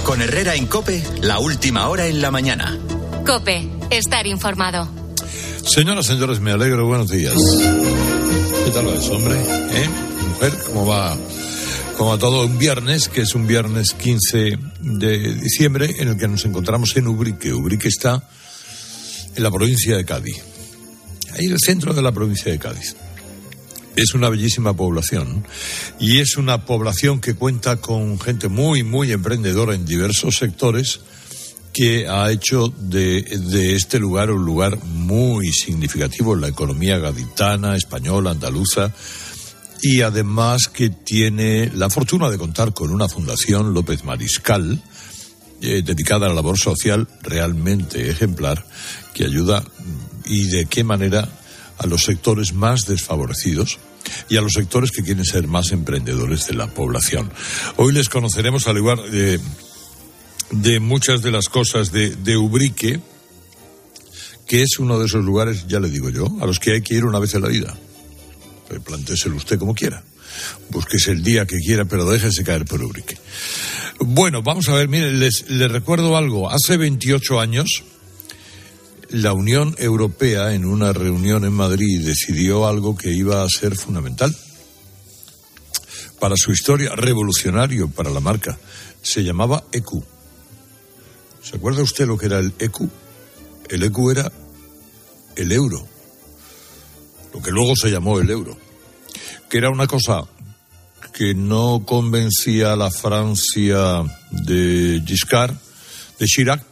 Con Herrera en COPE, la última hora en la mañana. COPE, estar informado. Señoras, señores, me alegro, buenos días. ¿Qué tal va eso, hombre? Mujer, ¿cómo va? Como a todo un viernes, que es un viernes 15 de diciembre, en el que nos encontramos en Ubrique. Ubrique está en la provincia de Cádiz, ahí en el centro de la provincia de Cádiz. Es una bellísima población y es una población que cuenta con gente muy, muy emprendedora en diversos sectores, que ha hecho de este lugar un lugar muy significativo en la economía gaditana, española, andaluza, y además que tiene la fortuna de contar con una fundación López Mariscal, dedicada a la labor social realmente ejemplar, que ayuda, y de qué manera, a los sectores más desfavorecidos y a los sectores que quieren ser más emprendedores de la población. Hoy les conoceremos, al igual de muchas de las cosas de Ubrique, que es uno de esos lugares, ya le digo yo, a los que hay que ir una vez en la vida. Plantéselo usted como quiera, búsquese el día que quiera, pero déjese caer por Ubrique. Bueno, vamos a ver, miren, les recuerdo algo. Hace 28 años, la Unión Europea, en una reunión en Madrid, decidió algo que iba a ser fundamental para su historia, revolucionario para la marca. Se llamaba ECU. ¿Se acuerda usted lo que era el ECU? El ECU era el euro, lo que luego se llamó el euro, que era una cosa que no convencía a la Francia de Chirac,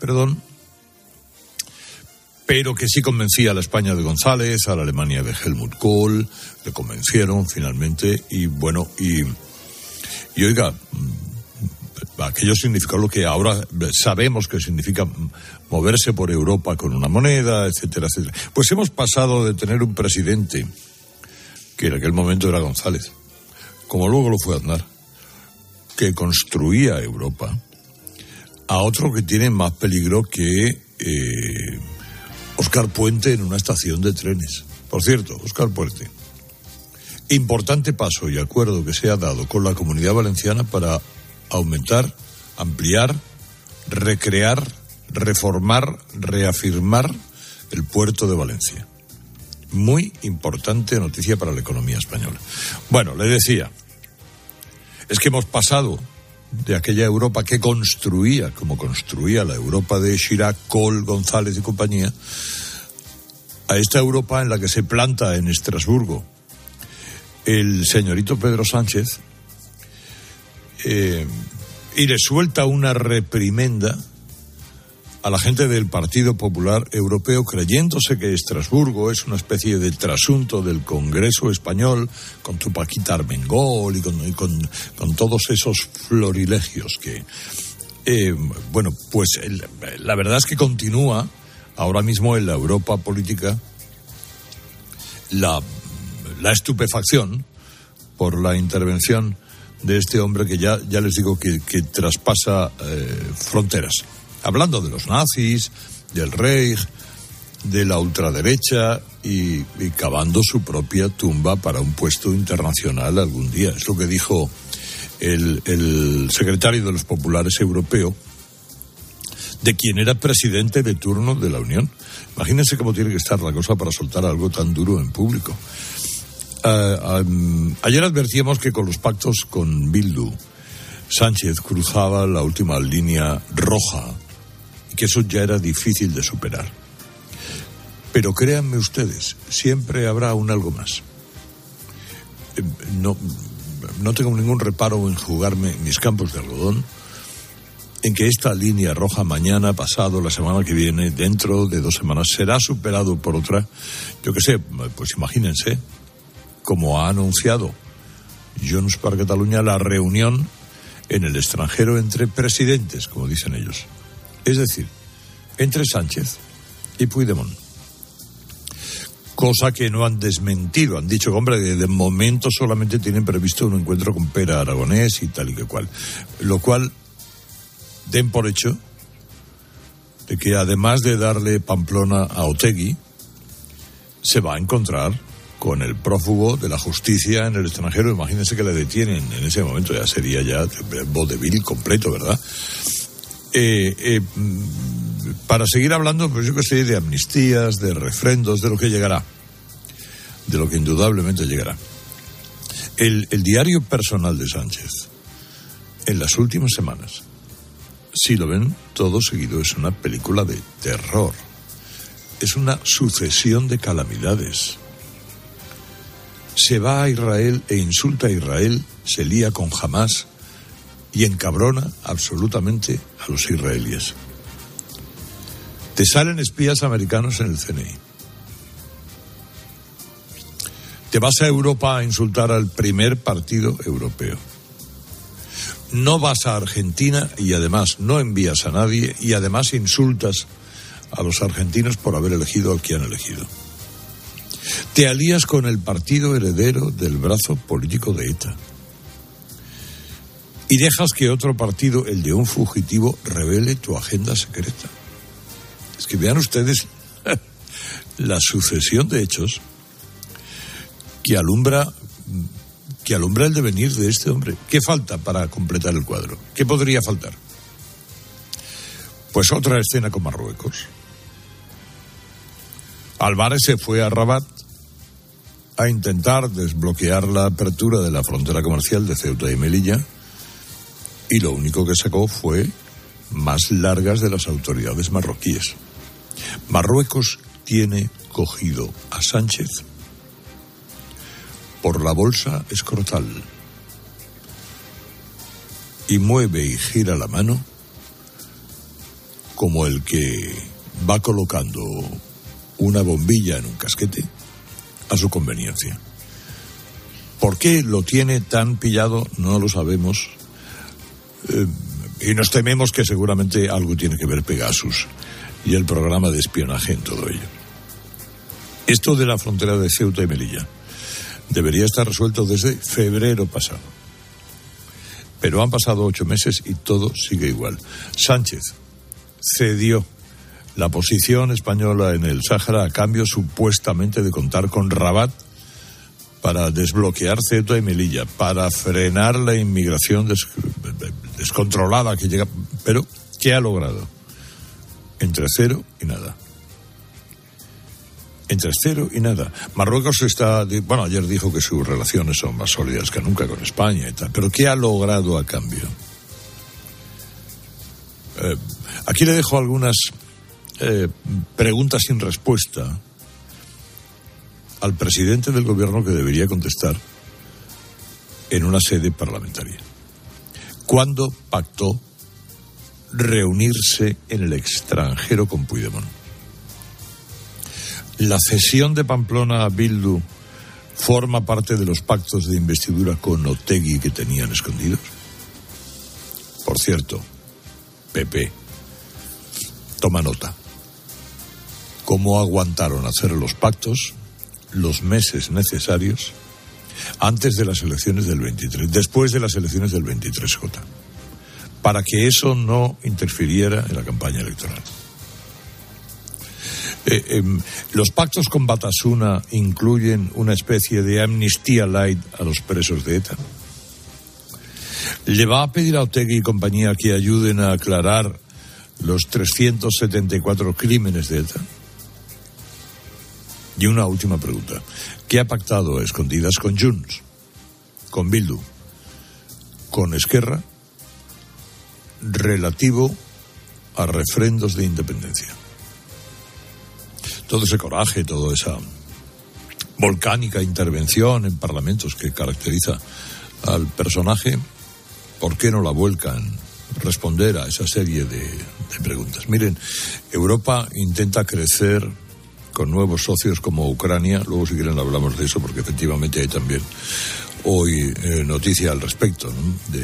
pero que sí convencía a la España de González, a la Alemania de Helmut Kohl, le convencieron finalmente, y bueno, y oiga, aquello significó lo que ahora sabemos que significa moverse por Europa con una moneda, etcétera, etcétera. Pues hemos pasado de tener un presidente, que en aquel momento era González, como luego lo fue Aznar, que construía Europa, a otro que tiene más peligro que Óscar Puente en una estación de trenes. Por cierto, Óscar Puente, importante paso y acuerdo que se ha dado con la Comunidad Valenciana para aumentar, ampliar, recrear, reformar, reafirmar el puerto de Valencia. Muy importante noticia para la economía española. Bueno, le decía, es que hemos pasado de aquella Europa que construía, como construía la Europa de Chirac, Kohl, González y compañía, a esta Europa en la que se planta en Estrasburgo el señorito Pedro Sánchez, y le suelta una reprimenda a la gente del Partido Popular Europeo, creyéndose que Estrasburgo es una especie de trasunto del Congreso Español, con tu Paquita Armengol y con todos esos florilegios que... bueno, pues la verdad es que continúa ahora mismo en la Europa política la estupefacción por la intervención de este hombre que ya les digo que traspasa fronteras. Hablando de los nazis, del Reich, de la ultraderecha y cavando su propia tumba para un puesto internacional algún día. Es lo que dijo el secretario de los Populares europeo, de quien era presidente de turno de la Unión. Imagínense cómo tiene que estar la cosa para soltar algo tan duro en público. Ayer advertíamos que con los pactos con Bildu, Sánchez cruzaba la última línea roja y que eso ya era difícil de superar. Pero créanme ustedes, siempre habrá un algo más. No tengo ningún reparo en jugarme mis campos de algodón en que esta línea roja mañana, pasado, la semana que viene, dentro de 2 semanas, será superado por otra. Yo qué sé, pues imagínense, como ha anunciado Junts per Catalunya, la reunión en el extranjero entre presidentes, como dicen ellos. Es decir, entre Sánchez y Puigdemont. Cosa que no han desmentido. Han dicho que, hombre, de momento solamente tienen previsto un encuentro con Pere Aragonés y tal y que cual. Lo cual, den por hecho de que además de darle Pamplona a Otegi, se va a encontrar con el prófugo de la justicia en el extranjero. Imagínense que le detienen en ese momento, ya sería ya vodevil completo, ¿verdad? para seguir hablando, pues yo que sé, de amnistías, de refrendos, de lo que llegará, de lo que indudablemente llegará. El diario personal de Sánchez, en las últimas semanas, si lo ven todo seguido, es una película de terror. Es una sucesión de calamidades. Se va a Israel e insulta a Israel, se lía con Hamás y encabrona absolutamente a los israelíes. Te salen espías americanos en el CNI. Te vas a Europa a insultar al primer partido europeo. No vas a Argentina y además no envías a nadie y además insultas a los argentinos por haber elegido al que han elegido. Te alías con el partido heredero del brazo político de ETA. Y dejas que otro partido, el de un fugitivo, revele tu agenda secreta. Es que vean ustedes la sucesión de hechos que alumbra el devenir de este hombre. ¿Qué falta para completar el cuadro? ¿Qué podría faltar? Pues otra escena con Marruecos. Álvarez se fue a Rabat a intentar desbloquear la apertura de la frontera comercial de Ceuta y Melilla, y lo único que sacó fue más largas de las autoridades marroquíes. Marruecos tiene cogido a Sánchez por la bolsa escrotal y mueve y gira la mano como el que va colocando una bombilla en un casquete a su conveniencia. ¿Por qué lo tiene tan pillado? No lo sabemos. Y nos tememos que seguramente algo tiene que ver Pegasus y el programa de espionaje en todo ello. Esto de la frontera de Ceuta y Melilla debería estar resuelto desde febrero pasado. Pero han pasado 8 meses y todo sigue igual. Sánchez cedió la posición española en el Sáhara a cambio supuestamente de contar con Rabat para desbloquear Ceuta y Melilla, para frenar la inmigración descontrolada que llega. Pero, ¿qué ha logrado? Entre cero y nada. Entre cero y nada. Marruecos ayer dijo que sus relaciones son más sólidas que nunca con España y tal. Pero ¿qué ha logrado a cambio? Aquí le dejo algunas preguntas sin respuesta al presidente del gobierno que debería contestar en una sede parlamentaria. ¿Cuándo pactó reunirse en el extranjero con Puigdemont? ¿La cesión de Pamplona a Bildu forma parte de los pactos de investidura con Otegi que tenían escondidos? Por cierto, PP, toma nota. ¿Cómo aguantaron hacer los pactos los meses necesarios antes de las elecciones del 23, después de las elecciones del 23J, para que eso no interfiriera en la campaña electoral? Los pactos con Batasuna incluyen una especie de amnistía light a los presos de ETA. ¿Le va a pedir a Otegi y compañía que ayuden a aclarar los 374 crímenes de ETA? Y una última pregunta. ¿Qué ha pactado a escondidas con Junts, con Bildu, con Esquerra, relativo a refrendos de independencia? Todo ese coraje, toda esa volcánica intervención en parlamentos que caracteriza al personaje, ¿por qué no la vuelca en responder a esa serie de preguntas? Miren, Europa intenta crecer con nuevos socios como Ucrania. Luego, si quieren, hablamos de eso, porque efectivamente hay también hoy noticia al respecto, ¿no?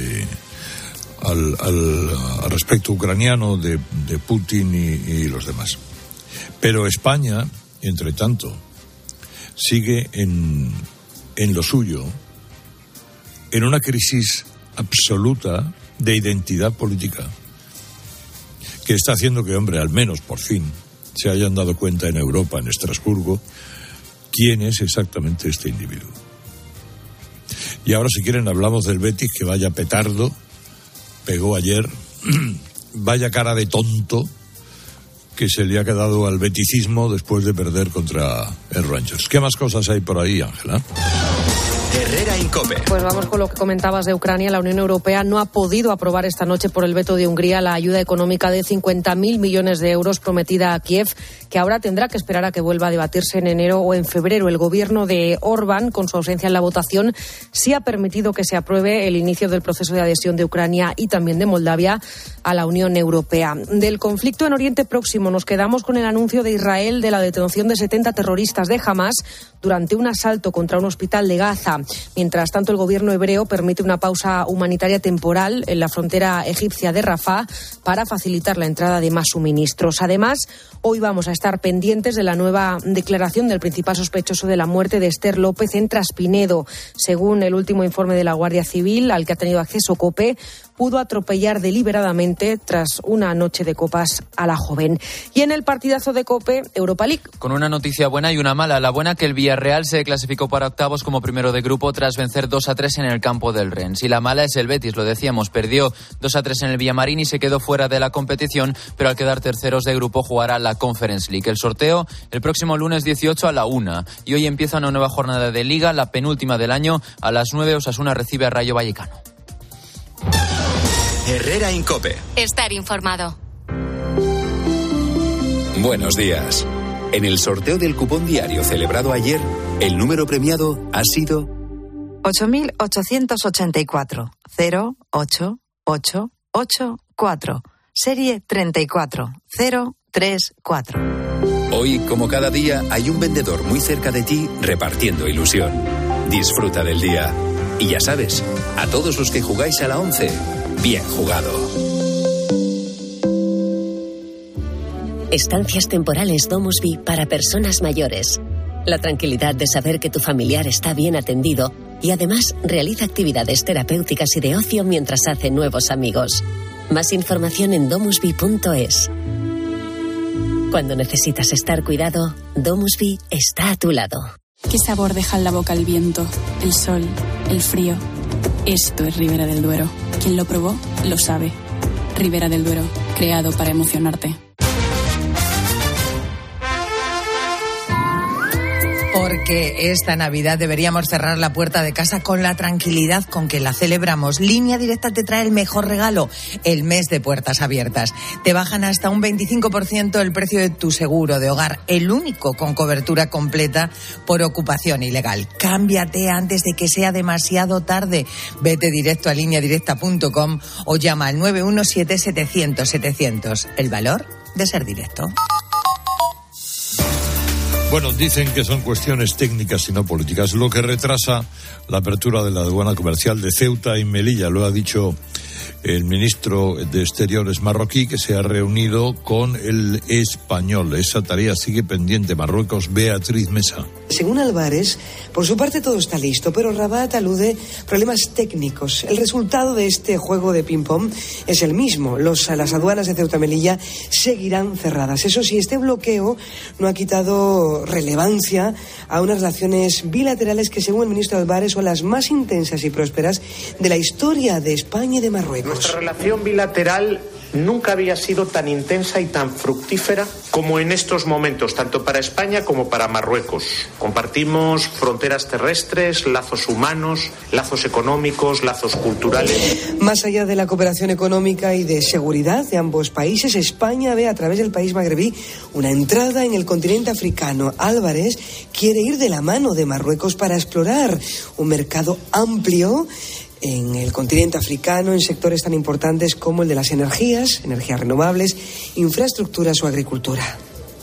Al respecto ucraniano de Putin y los demás. Pero España, entre tanto, sigue en lo suyo, en una crisis absoluta de identidad política, que está haciendo que, al menos por fin, se hayan dado cuenta en Europa, en Estrasburgo, quién es exactamente este individuo. Y ahora, si quieren, hablamos del Betis, que vaya petardo, pegó ayer vaya cara de tonto que se le ha quedado al beticismo después de perder contra el Rangers. ¿Qué más cosas hay por ahí, Ángela? Herrera Incope. Pues vamos con lo que comentabas de Ucrania. La Unión Europea no ha podido aprobar esta noche por el veto de Hungría la ayuda económica de 50.000 millones de euros prometida a Kiev, que ahora tendrá que esperar a que vuelva a debatirse en enero o en febrero. El gobierno de Orbán, con su ausencia en la votación, sí ha permitido que se apruebe el inicio del proceso de adhesión de Ucrania y también de Moldavia a la Unión Europea. Del conflicto en Oriente Próximo nos quedamos con el anuncio de Israel de la detención de 70 terroristas de Hamás durante un asalto contra un hospital de Gaza. Mientras tanto, el gobierno hebreo permite una pausa humanitaria temporal en la frontera egipcia de Rafah para facilitar la entrada de más suministros. Además, hoy vamos a estar pendientes de la nueva declaración del principal sospechoso de la muerte de Esther López en Traspinedo. Según el último informe de la Guardia Civil, al que ha tenido acceso COPE, pudo atropellar deliberadamente tras una noche de copas a la joven. Y en el partidazo de COPE, Europa League. Con una noticia buena y una mala. La buena, que el Villarreal se clasificó para octavos como primero de grupo tras vencer 2-3 en el campo del Rennes. Y la mala es el Betis, lo decíamos, perdió 2-3 en el Villamarín y se quedó fuera de la competición, pero al quedar terceros de grupo jugará la Conference League. El sorteo el próximo lunes 18 a la 1. Y hoy empieza una nueva jornada de Liga, la penúltima del año. A las 9 Osasuna recibe a Rayo Vallecano. Herrera Incope. Estar informado. Buenos días. En el sorteo del cupón diario celebrado ayer, el número premiado ha sido 8.884 08884, serie 34034. Hoy, como cada día, hay un vendedor muy cerca de ti repartiendo ilusión. Disfruta del día. Y ya sabes, a todos los que jugáis a la 11, bien jugado. Estancias temporales Domusby para personas mayores. La tranquilidad de saber que tu familiar está bien atendido y además realiza actividades terapéuticas y de ocio mientras hace nuevos amigos. Más información en domusby.es. Cuando necesitas estar cuidado, Domusby está a tu lado. ¿Qué sabor deja en la boca el viento, el sol, el frío? Esto es Ribera del Duero. Quien lo probó, lo sabe. Ribera del Duero, creado para emocionarte. Porque esta Navidad deberíamos cerrar la puerta de casa con la tranquilidad con que la celebramos. Línea Directa te trae el mejor regalo, el mes de puertas abiertas. Te bajan hasta un 25% el precio de tu seguro de hogar, el único con cobertura completa por ocupación ilegal. Cámbiate antes de que sea demasiado tarde. Vete directo a lineadirecta.com o llama al 917-700-700. El valor de ser directo. Bueno, dicen que son cuestiones técnicas y no políticas, lo que retrasa la apertura de la aduana comercial de Ceuta y Melilla. Lo ha dicho el ministro de Exteriores marroquí, que se ha reunido con el español. Esa tarea sigue pendiente. Marruecos, Beatriz Mesa. Según Álvarez, por su parte todo está listo, pero Rabat alude problemas técnicos. El resultado de este juego de ping-pong es el mismo. Las aduanas de Ceuta y Melilla seguirán cerradas. Eso sí, este bloqueo no ha quitado relevancia a unas relaciones bilaterales que, según el ministro Álvarez, son las más intensas y prósperas de la historia de España y de Marruecos. Nuestra relación bilateral nunca había sido tan intensa y tan fructífera como en estos momentos, tanto para España como para Marruecos. Compartimos fronteras terrestres, lazos humanos, lazos económicos, lazos culturales. Más allá de la cooperación económica y de seguridad de ambos países, España ve a través del país magrebí una entrada en el continente africano. Álvarez quiere ir de la mano de Marruecos para explorar un mercado amplio en el continente africano, en sectores tan importantes como el de las energías renovables, infraestructuras o agricultura.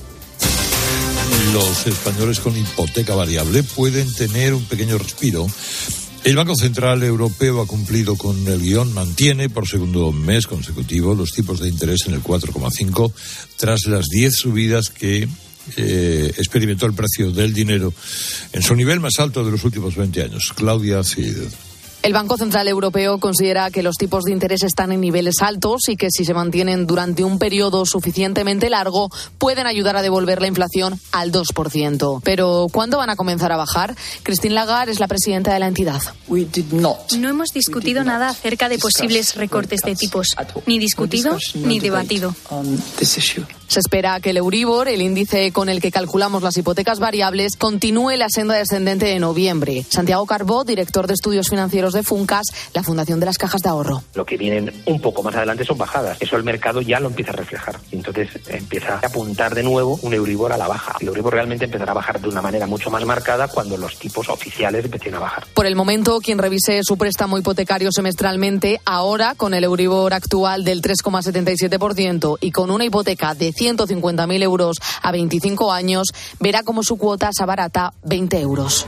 Los españoles con hipoteca variable pueden tener un pequeño respiro. El Banco Central Europeo ha cumplido con el guión, mantiene por segundo mes consecutivo los tipos de interés en el 4,5 tras las 10 subidas que experimentó el precio del dinero en su nivel más alto de los últimos 20 años. Claudia Cid. El Banco Central Europeo considera que los tipos de interés están en niveles altos y que si se mantienen durante un periodo suficientemente largo pueden ayudar a devolver la inflación al 2%. Pero ¿cuándo van a comenzar a bajar? Christine Lagarde es la presidenta de la entidad. No hemos discutido nada acerca de posibles recortes de tipos, ni discutido ni debatido. Se espera que el Euribor, el índice con el que calculamos las hipotecas variables, continúe la senda descendente en noviembre. Santiago Carbó, director de estudios financieros de Funcas, la Fundación de las Cajas de Ahorro. Lo que vienen un poco más adelante son bajadas. Eso el mercado ya lo empieza a reflejar. Entonces empieza a apuntar de nuevo un Euribor a la baja. El Euribor realmente empezará a bajar de una manera mucho más marcada cuando los tipos oficiales empiecen a bajar. Por el momento, quien revise su préstamo hipotecario semestralmente, ahora con el Euribor actual del 3,77% y con una hipoteca de 150.000 euros a 25 años, verá cómo su cuota se abarata 20 euros.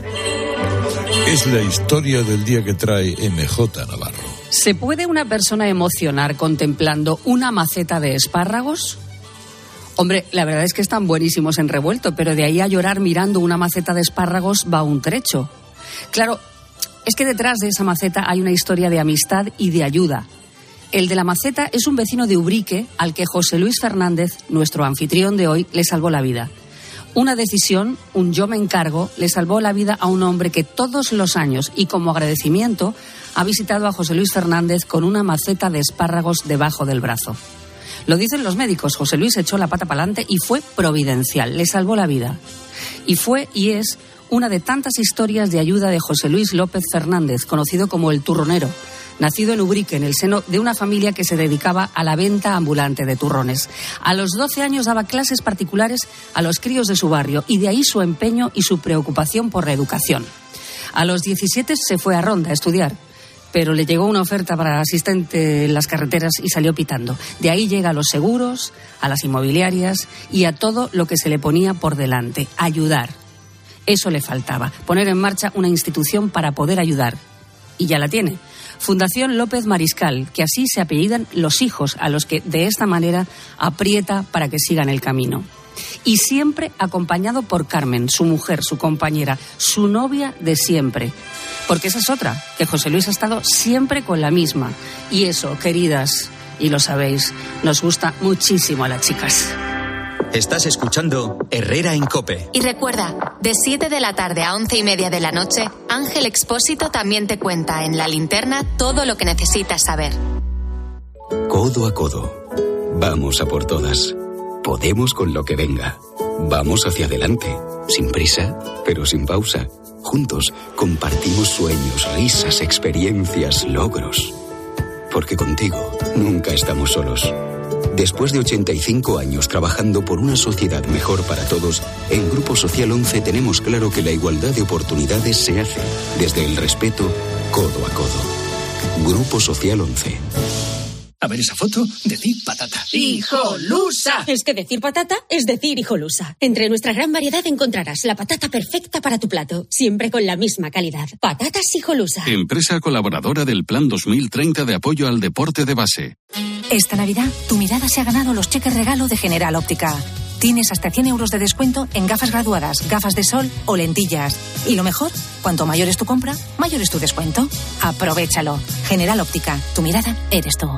Es la historia del día que trae MJ Navarro. ¿Se puede una persona emocionar contemplando una maceta de espárragos? Hombre, la verdad es que están buenísimos en revuelto, pero de ahí a llorar mirando una maceta de espárragos va un trecho. Claro, es que detrás de esa maceta hay una historia de amistad y de ayuda. El de la maceta es un vecino de Ubrique al que José Luis Fernández, nuestro anfitrión de hoy, le salvó la vida. Una decisión, un yo me encargo, le salvó la vida a un hombre que todos los años y como agradecimiento ha visitado a José Luis Fernández con una maceta de espárragos debajo del brazo. Lo dicen los médicos, José Luis echó la pata para adelante y fue providencial, le salvó la vida. Y fue y es una de tantas historias de ayuda de José Luis López Fernández, conocido como el Turronero, nacido en Ubrique, en el seno de una familia que se dedicaba a la venta ambulante de turrones. A los 12 años daba clases particulares a los críos de su barrio y de ahí su empeño y su preocupación por la educación. A los 17 se fue a Ronda a estudiar, pero le llegó una oferta para asistente en las carreteras y salió pitando. De ahí llega a los seguros, a las inmobiliarias y a todo lo que se le ponía por delante, ayudar. Eso le faltaba, poner en marcha una institución para poder ayudar. Y ya la tiene. Fundación López Mariscal, que así se apellidan los hijos a los que de esta manera aprieta para que sigan el camino. Y siempre acompañado por Carmen, su mujer, su compañera, su novia de siempre. Porque esa es otra, que José Luis ha estado siempre con la misma. Y eso, queridas, y lo sabéis, nos gusta muchísimo a las chicas. Estás escuchando Herrera en COPE. Y recuerda, de 7 de la tarde a 11:30 de la noche, Ángel Expósito también te cuenta en La Linterna todo lo que necesitas saber. Codo a codo. Vamos a por todas. Podemos con lo que venga. Vamos hacia adelante. Sin prisa, pero sin pausa. Juntos compartimos sueños, risas, experiencias, logros. Porque contigo nunca estamos solos. Después de 85 años trabajando por una sociedad mejor para todos, en Grupo Social 11 tenemos claro que la igualdad de oportunidades se hace desde el respeto, codo a codo. Grupo Social 11. A ver esa foto, decir patata. ¡Hijolusa! Es que decir patata es decir hijolusa. Entre nuestra gran variedad encontrarás la patata perfecta para tu plato, siempre con la misma calidad. Patatas Hijolusa. Empresa colaboradora del Plan 2030 de apoyo al deporte de base. Esta Navidad, tu mirada se ha ganado los cheques regalo de General Óptica. Tienes hasta 100 euros de descuento en gafas graduadas, gafas de sol o lentillas. Y lo mejor, cuanto mayor es tu compra, mayor es tu descuento. Aprovéchalo. General Óptica, tu mirada eres tú.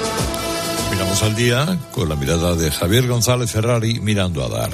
Miramos al día con la mirada de Javier González Ferrari mirando a dar.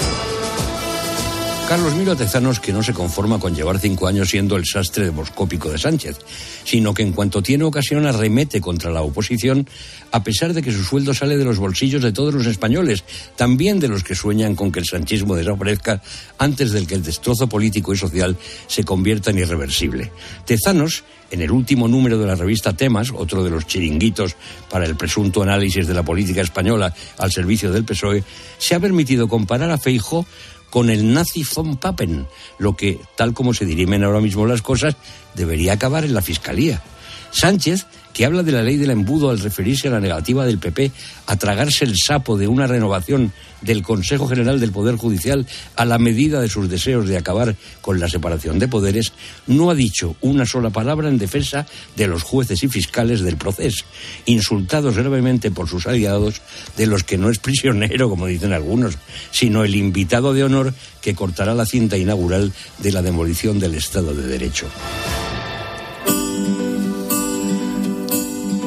Carlos mira a Tezanos, que no se conforma con llevar 5 años siendo el sastre demoscópico de Sánchez, sino que en cuanto tiene ocasión arremete contra la oposición, a pesar de que su sueldo sale de los bolsillos de todos los españoles, también de los que sueñan con que el sanchismo desaparezca antes de que el destrozo político y social se convierta en irreversible. Tezanos, en el último número de la revista Temas, otro de los chiringuitos para el presunto análisis de la política española al servicio del PSOE, se ha permitido comparar a Feijóo con el nazi von Papen, lo que, tal como se dirimen ahora mismo las cosas, debería acabar en la Fiscalía. Sánchez, que habla de la ley del embudo al referirse a la negativa del PP a tragarse el sapo de una renovación del Consejo General del Poder Judicial a la medida de sus deseos de acabar con la separación de poderes, no ha dicho una sola palabra en defensa de los jueces y fiscales del proceso, insultados gravemente por sus aliados, de los que no es prisionero, como dicen algunos, sino el invitado de honor que cortará la cinta inaugural de la demolición del Estado de Derecho.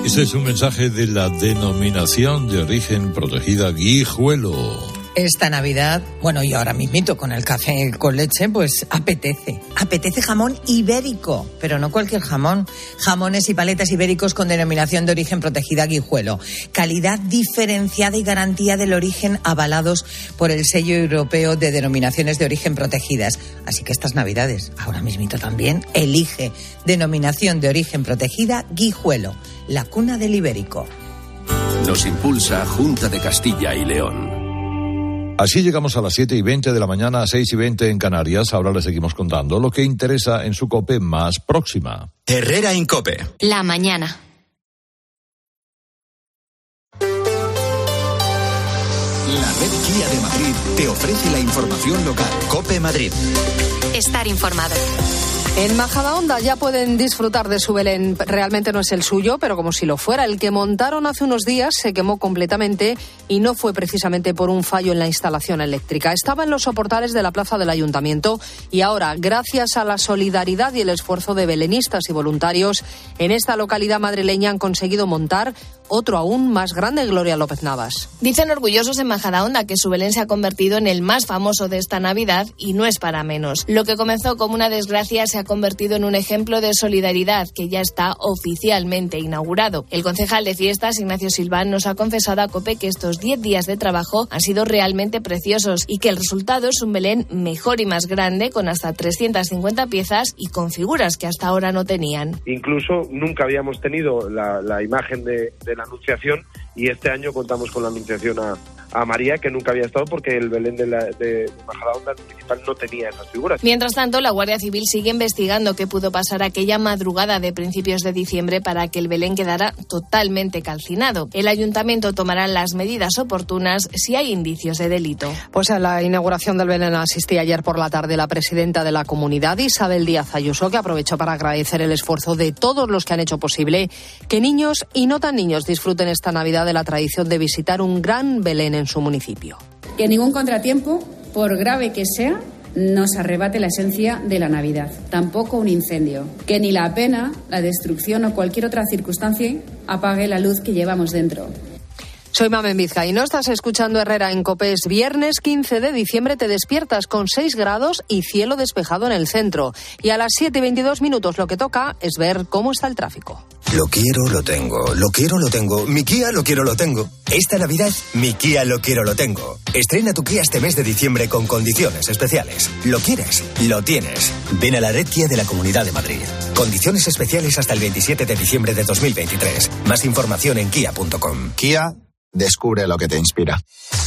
Este es un mensaje de la denominación de origen protegida Guijuelo. Esta Navidad, bueno, y ahora mismito con el café con leche, pues apetece jamón ibérico, pero no cualquier jamón. Jamones y paletas ibéricos con denominación de origen protegida Guijuelo. Calidad diferenciada y garantía del origen avalados por el sello europeo de denominaciones de origen protegidas. Así que estas Navidades, ahora mismito también, elige denominación de origen protegida Guijuelo, la cuna del ibérico. Nos impulsa Junta de Castilla y León. Así llegamos a las 7:20 de la mañana, 6:20 en Canarias. Ahora les seguimos contando lo que interesa en su COPE más próxima. Herrera en COPE. La mañana. La red Kia de Madrid te ofrece la información local. COPE Madrid. Estar informado. En Majadahonda ya pueden disfrutar de su Belén. Realmente no es el suyo, pero como si lo fuera. El que montaron hace unos días se quemó completamente y no fue precisamente por un fallo en la instalación eléctrica. Estaba en los soportales de la plaza del Ayuntamiento y ahora, gracias a la solidaridad y el esfuerzo de belenistas y voluntarios, en esta localidad madrileña han conseguido montar otro aún más grande. Gloria López Navas. Dicen orgullosos en Majadahonda que su Belén se ha convertido en el más famoso de esta Navidad y no es para menos. Lo que comenzó como una desgracia se ha convertido en un ejemplo de solidaridad que ya está oficialmente inaugurado. El concejal de fiestas, Ignacio Silván, nos ha confesado a COPE que estos 10 días de trabajo han sido realmente preciosos y que el resultado es un Belén mejor y más grande, con hasta 350 piezas y con figuras que hasta ahora no tenían. Incluso nunca habíamos tenido la imagen de la Anunciación y este año contamos con la Anunciación a María, que nunca había estado porque el Belén de Majadahonda, el municipal, no tenía esas figuras. Mientras tanto, la Guardia Civil sigue investigando qué pudo pasar aquella madrugada de principios de diciembre para que el Belén quedara totalmente calcinado. El Ayuntamiento tomará las medidas oportunas si hay indicios de delito. Pues a la inauguración del Belén asistía ayer por la tarde la presidenta de la comunidad, Isabel Díaz Ayuso, que aprovechó para agradecer el esfuerzo de todos los que han hecho posible que niños y no tan niños disfruten esta Navidad de la tradición de visitar un gran Belén en su municipio. Que ningún contratiempo, por grave que sea, nos arrebate la esencia de la Navidad. Tampoco un incendio. Que ni la pena, la destrucción o cualquier otra circunstancia apague la luz que llevamos dentro. Soy Mamen Vizcaíno, estás escuchando Herrera en COPE. Es viernes 15 de diciembre, te despiertas con 6 grados y cielo despejado en el centro. Y a las 7:22 lo que toca es ver cómo está el tráfico. Lo quiero, lo tengo. Lo quiero, lo tengo. Mi Kia, lo quiero, lo tengo. Esta Navidad, mi Kia, lo quiero, lo tengo. Estrena tu Kia este mes de diciembre con condiciones especiales. ¿Lo quieres? Lo tienes. Ven a la red Kia de la Comunidad de Madrid. Condiciones especiales hasta el 27 de diciembre de 2023. Más información en kia.com. Kia, descubre lo que te inspira.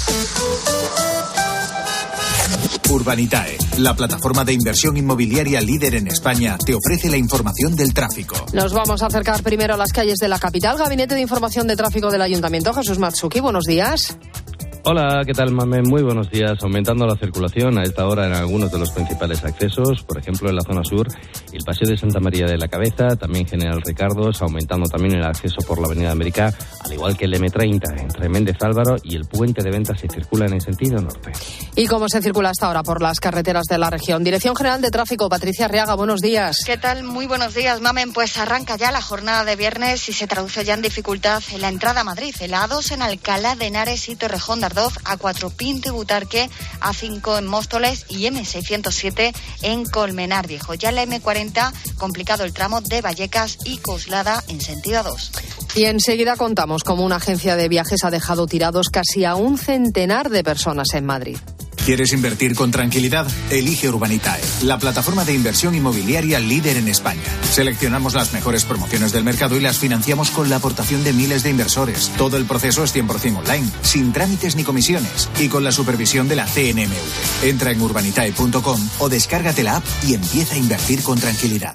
Urbanitae, la plataforma de inversión inmobiliaria líder en España, te ofrece la información del tráfico. Nos vamos a acercar primero a las calles de la capital. Gabinete de Información de Tráfico del Ayuntamiento, Jesús Matsuki, buenos días. Hola, ¿qué tal, Mamen? Muy buenos días. Aumentando la circulación a esta hora en algunos de los principales accesos, por ejemplo en la zona sur, el Paseo de Santa María de la Cabeza, también General Ricardos, aumentando también el acceso por la Avenida América, al igual que el M30 entre Méndez Álvaro y el Puente de Ventas se circulan en sentido norte. ¿Y cómo se circula hasta ahora por las carreteras de la región? Dirección General de Tráfico, Patricia Arriaga, buenos días. ¿Qué tal? Muy buenos días, Mamen. Pues arranca ya la jornada de viernes y se traduce ya en dificultad en la entrada a Madrid. En la A2 en Alcalá de Henares y Torrejón de Ardoz, A4 Pinto y Butarque, A5 en Móstoles y M607 en Colmenar Viejo. Ya en la M40, complicado el tramo de Vallecas y Coslada en sentido A2. Y enseguida contamos cómo una agencia de viajes ha dejado tirados casi a un centenar de personas en Madrid. ¿Quieres invertir con tranquilidad? Elige Urbanitae, la plataforma de inversión inmobiliaria líder en España. Seleccionamos las mejores promociones del mercado y las financiamos con la aportación de miles de inversores. Todo el proceso es 100% online, sin trámites ni comisiones y con la supervisión de la CNMV. Entra en urbanitae.com o descárgate la app y empieza a invertir con tranquilidad.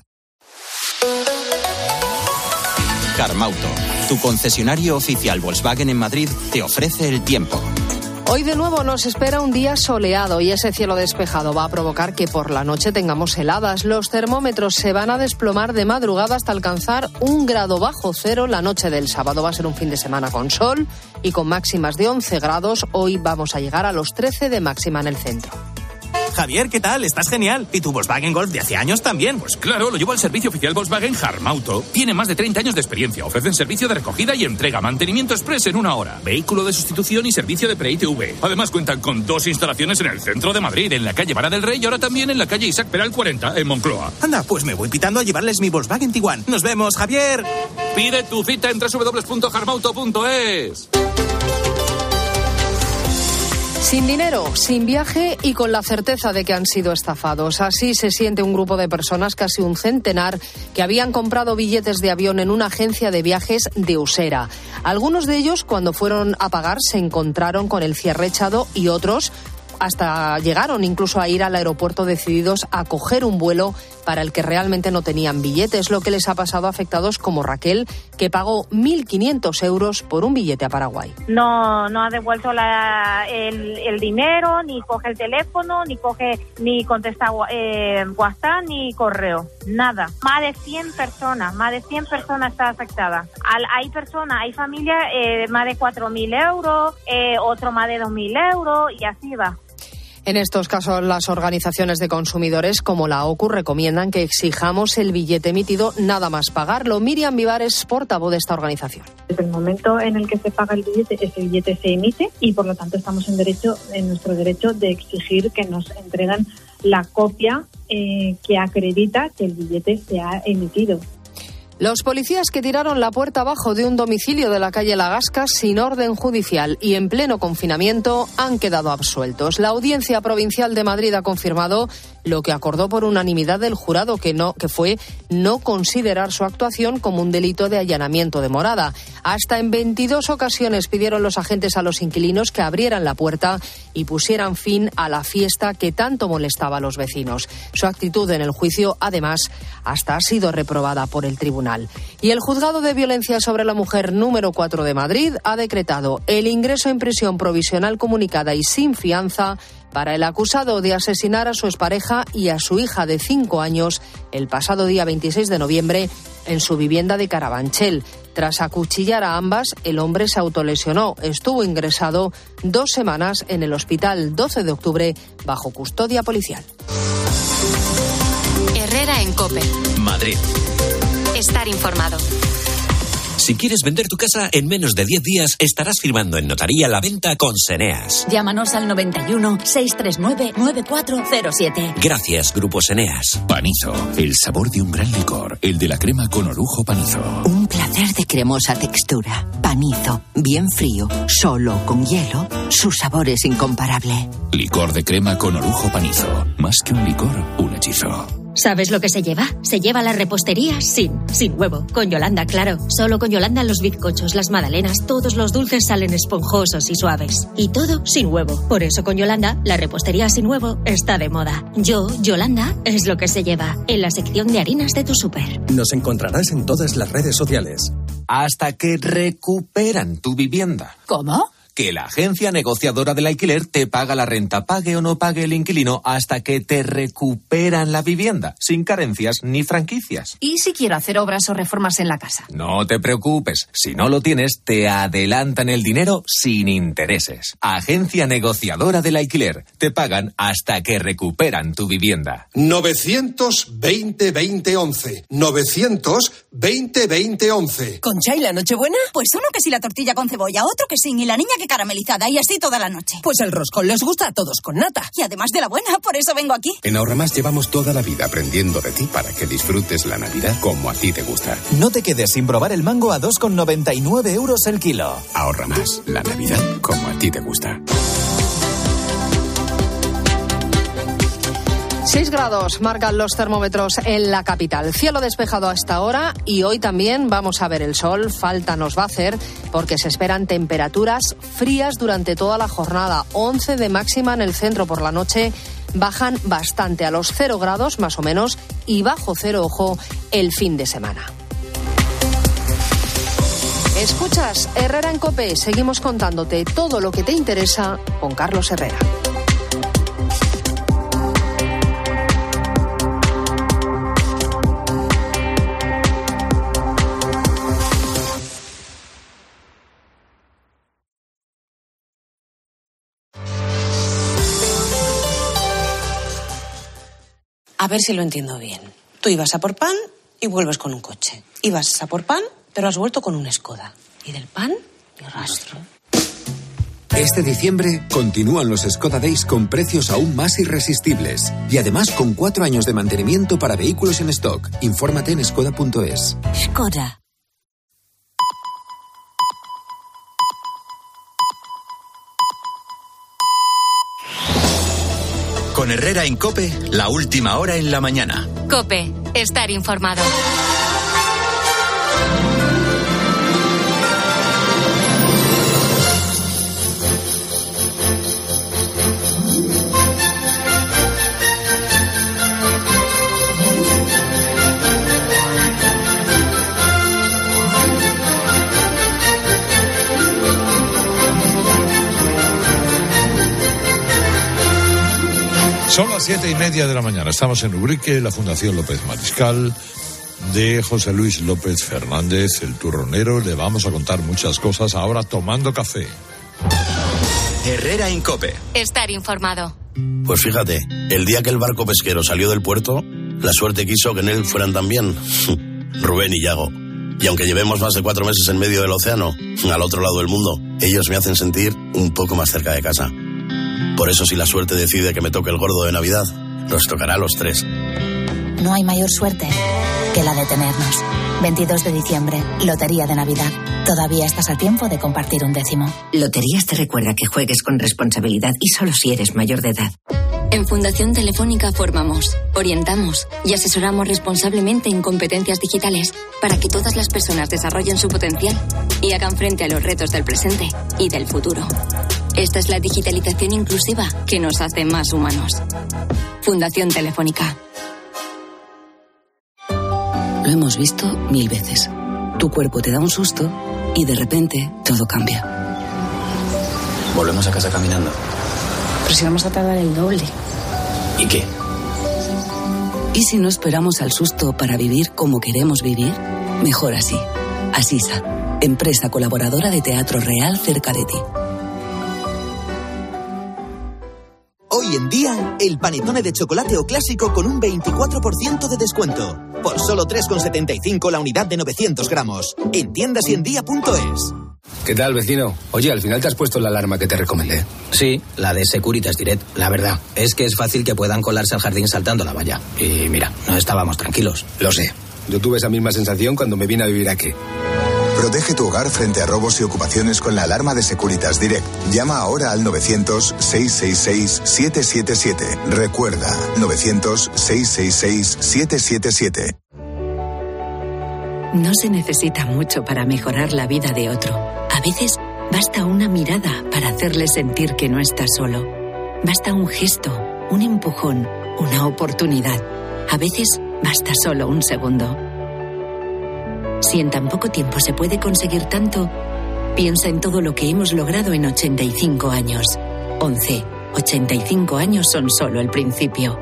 Carmauto, tu concesionario oficial Volkswagen en Madrid, te ofrece el tiempo. Hoy de nuevo nos espera un día soleado y ese cielo despejado va a provocar que por la noche tengamos heladas. Los termómetros se van a desplomar de madrugada hasta alcanzar 1 grado bajo cero la noche del sábado. Va a ser un fin de semana con sol y con máximas de 11 grados. Hoy vamos a llegar a los 13 de máxima en el centro. Javier, ¿qué tal? Estás genial. ¿Y tu Volkswagen Golf de hace años también? Pues claro, lo llevo al servicio oficial Volkswagen Harmauto. Tiene más de 30 años de experiencia. Ofrecen servicio de recogida y entrega, mantenimiento express en 1 hora, vehículo de sustitución y servicio de pre-ITV. Además cuentan con 2 instalaciones en el centro de Madrid, en la calle Vara del Rey y ahora también en la calle Isaac Peral 40, en Moncloa. Anda, pues me voy pitando a llevarles mi Volkswagen Tiguan. ¡Nos vemos, Javier! Pide tu cita en www.harmauto.es. Sin dinero, sin viaje y con la certeza de que han sido estafados. Así se siente un grupo de personas, casi un centenar, que habían comprado billetes de avión en una agencia de viajes de Usera. Algunos de ellos, cuando fueron a pagar, se encontraron con el cierre echado y otros hasta llegaron incluso a ir al aeropuerto decididos a coger un vuelo para el que realmente no tenían billetes, lo que les ha pasado a afectados como Raquel, que pagó 1.500 euros por un billete a Paraguay. No ha devuelto el dinero, ni coge el teléfono, ni contesta WhatsApp, ni correo, nada. Más de 100 personas están afectadas. Hay familias más de 4.000 euros, otro más de 2.000 euros y así va. En estos casos, las organizaciones de consumidores como la OCU recomiendan que exijamos el billete emitido nada más pagarlo. Miriam Vivar es portavoz de esta organización. Desde el momento en el que se paga el billete, ese billete se emite y por lo tanto estamos en nuestro derecho de exigir que nos entreguen la copia que acredita que el billete se ha emitido. Los policías que tiraron la puerta abajo de un domicilio de la calle La Gasca sin orden judicial y en pleno confinamiento han quedado absueltos. La Audiencia Provincial de Madrid ha confirmado lo que acordó por unanimidad del jurado, que fue no considerar su actuación como un delito de allanamiento de morada. Hasta en 22 ocasiones pidieron los agentes a los inquilinos que abrieran la puerta y pusieran fin a la fiesta que tanto molestaba a los vecinos. Su actitud en el juicio, además, hasta ha sido reprobada por el tribunal. Y el Juzgado de Violencia sobre la Mujer número 4 de Madrid ha decretado el ingreso en prisión provisional comunicada y sin fianza para el acusado de asesinar a su expareja y a su hija de 5 años el pasado día 26 de noviembre en su vivienda de Carabanchel. Tras acuchillar a ambas, el hombre se autolesionó. Estuvo ingresado 2 semanas en el hospital 12 de octubre bajo custodia policial. Herrera en COPE. Madrid. Estar informado. Si quieres vender tu casa, en menos de 10 días estarás firmando en notaría la venta con Seneas. Llámanos al 91 639 9407. Gracias, Grupo Seneas. Panizo, el sabor de un gran licor, el de la crema con orujo Panizo. Un placer de cremosa textura. Panizo, bien frío, solo con hielo, su sabor es incomparable. Licor de crema con orujo Panizo. Más que un licor, un hechizo. ¿Sabes lo que se lleva? Se lleva la repostería sin huevo. Con Yolanda, claro. Solo con Yolanda los bizcochos, las magdalenas, todos los dulces salen esponjosos y suaves. Y todo sin huevo. Por eso con Yolanda, la repostería sin huevo está de moda. Yolanda, es lo que se lleva. En la sección de harinas de tu súper. Nos encontrarás en todas las redes sociales. Hasta que recuperan tu vivienda. ¿Cómo? Que la agencia negociadora del alquiler te paga la renta, pague o no pague el inquilino, hasta que te recuperan la vivienda, sin carencias ni franquicias. ¿Y si quiero hacer obras o reformas en la casa? No te preocupes, si no lo tienes, te adelantan el dinero sin intereses. Agencia negociadora del alquiler, te pagan hasta que recuperan tu vivienda. 920-2011. 920-2011. ¿Concha y la Nochebuena? Pues uno que sí la tortilla con cebolla, otro que sin y la niña que caramelizada y así toda la noche. Pues el roscón les gusta a todos con nata. Y además de la buena, por eso vengo aquí. En Ahorramás llevamos toda la vida aprendiendo de ti para que disfrutes la Navidad como a ti te gusta. No te quedes sin probar el mango a 2,99 euros el kilo. Ahorramás, la Navidad como a ti te gusta. 6 grados marcan los termómetros en la capital. Cielo despejado hasta ahora y hoy también vamos a ver el sol. Falta nos va a hacer porque se esperan temperaturas frías durante toda la jornada. 11 de máxima en el centro por la noche. Bajan bastante a los 0 grados más o menos y bajo cero, ojo, el fin de semana. Escuchas Herrera en COPE. Seguimos contándote todo lo que te interesa con Carlos Herrera. A ver si lo entiendo bien. Tú ibas a por pan y vuelves con un coche. Ibas a por pan, pero has vuelto con un Skoda. Y del pan, ni rastro. Este diciembre continúan los Skoda Days con precios aún más irresistibles. Y además con 4 años de mantenimiento para vehículos en stock. Infórmate en skoda.es. Skoda. Con Herrera en COPE, la última hora en la mañana. COPE, estar informado. Son las 7:30 de la mañana. Estamos en Ubrique, la Fundación López Mariscal, de José Luis López Fernández, el turronero. Le vamos a contar muchas cosas ahora tomando café. Herrera en COPE. Estar informado. Pues fíjate, el día que el barco pesquero salió del puerto, la suerte quiso que en él fueran también Rubén y Yago. Y aunque llevemos más de 4 meses en medio del océano, al otro lado del mundo, ellos me hacen sentir un poco más cerca de casa. Por eso, si la suerte decide que me toque el gordo de Navidad, nos tocará a los 3. No hay mayor suerte que la de tenernos. 22 de diciembre, Lotería de Navidad. Todavía estás a tiempo de compartir un décimo. Loterías te recuerda que juegues con responsabilidad y solo si eres mayor de edad. En Fundación Telefónica formamos, orientamos y asesoramos responsablemente en competencias digitales para que todas las personas desarrollen su potencial y hagan frente a los retos del presente y del futuro. Esta es la digitalización inclusiva que nos hace más humanos. Fundación Telefónica. Lo hemos visto 1000 veces. Tu cuerpo te da un susto y de repente todo cambia. Volvemos a casa caminando. Pero si vamos a tardar el doble. ¿Y qué? ¿Y si no esperamos al susto para vivir como queremos vivir? Mejor así. Asisa, empresa colaboradora de Teatro Real cerca de ti. Hoy en día, el panetone de chocolate o clásico con un 24% de descuento. Por solo 3,75 la unidad de 900 gramos. En tiendas y en día.es. ¿Qué tal, vecino? Oye, al final te has puesto la alarma que te recomendé. Sí, la de Securitas Direct. La verdad, es que es fácil que puedan colarse al jardín saltando la valla. Y mira, no estábamos tranquilos. Lo sé. Yo tuve esa misma sensación cuando me vine a vivir aquí. Protege tu hogar frente a robos y ocupaciones con la alarma de Securitas Direct. Llama ahora al 900-666-777. Recuerda, 900-666-777. No se necesita mucho para mejorar la vida de otro. A veces basta una mirada para hacerle sentir que no está solo. Basta un gesto, un empujón, una oportunidad. A veces basta solo un segundo. Si en tan poco tiempo se puede conseguir tanto, piensa en todo lo que hemos logrado en 85 años. 85 años son solo el principio.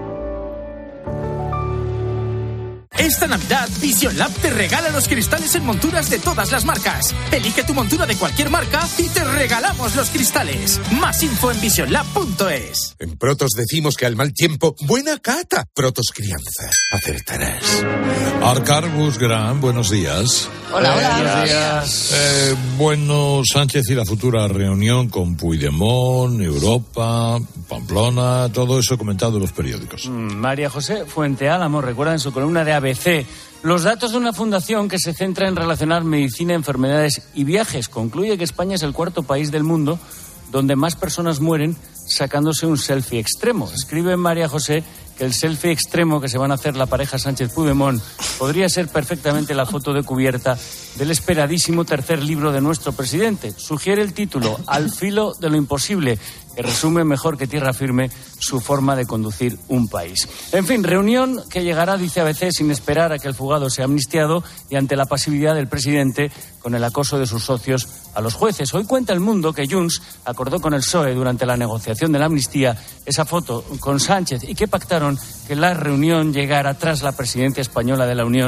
Esta Navidad, Vision Lab te regala los cristales en monturas de todas las marcas. Elige tu montura de cualquier marca y te regalamos los cristales. Más info en visionlab.es. En Protos decimos que al mal tiempo, buena cata. Protos Crianza, acertarás. Arcarbus Gran, buenos días. Hola, buenos días. Bueno, Sánchez y la futura reunión con Puigdemont, Europa, Pamplona, todo eso comentado en los periódicos. María José Fuente Álamo recuerda en su columna de ABC los datos de una fundación que se centra en relacionar medicina, enfermedades y viajes. Concluye que España es el 4º país del mundo donde más personas mueren sacándose un selfie extremo. Escribe María José que el selfie extremo que se van a hacer la pareja Sánchez-Puigdemont podría ser perfectamente la foto de cubierta del esperadísimo tercer libro de nuestro presidente. Sugiere el título, Al filo de lo imposible, que resume mejor que tierra firme su forma de conducir un país. En fin, reunión que llegará, dice ABC, sin esperar a que el fugado sea amnistiado y ante la pasividad del presidente con el acoso de sus socios a los jueces. Hoy cuenta El Mundo que Junts acordó con el PSOE durante la negociación de la amnistía esa foto con Sánchez y que pactaron que la reunión llegara tras la presidencia española de la Unión, que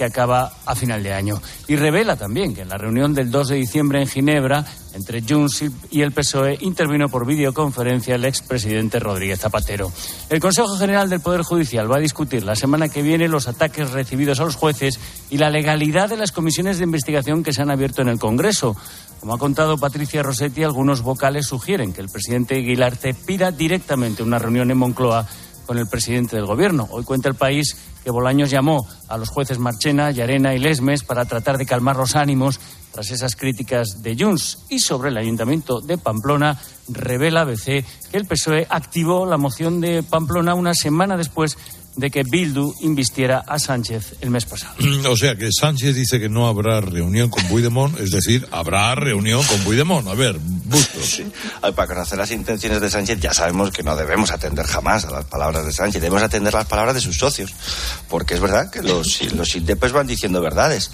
que acaba a final de año. Y revela también que en la reunión del 2 de diciembre en Ginebra, entre Junts y el PSOE, intervino por videoconferencia el expresidente Rodríguez Zapatero. El Consejo General del Poder Judicial va a discutir la semana que viene los ataques recibidos a los jueces y la legalidad de las comisiones de investigación que se han abierto en el Congreso. Como ha contado Patricia Rossetti, algunos vocales sugieren que el presidente Iriarte pida directamente una reunión en Moncloa con el presidente del Gobierno. Hoy cuenta El País que Bolaños llamó a los jueces Marchena, Llarena y Lesmes para tratar de calmar los ánimos tras esas críticas de Junts. Y sobre el Ayuntamiento de Pamplona, revela ABC que el PSOE activó la moción de Pamplona una semana después de que Bildu invistiera a Sánchez el mes pasado. O sea que Sánchez dice que no habrá reunión con Puigdemont, es decir, habrá reunión con Puigdemont. A ver, Bustos. Sí. Para conocer las intenciones de Sánchez ya sabemos que no debemos atender jamás a las palabras de Sánchez, debemos atender las palabras de sus socios, porque es verdad que los indepes van diciendo verdades.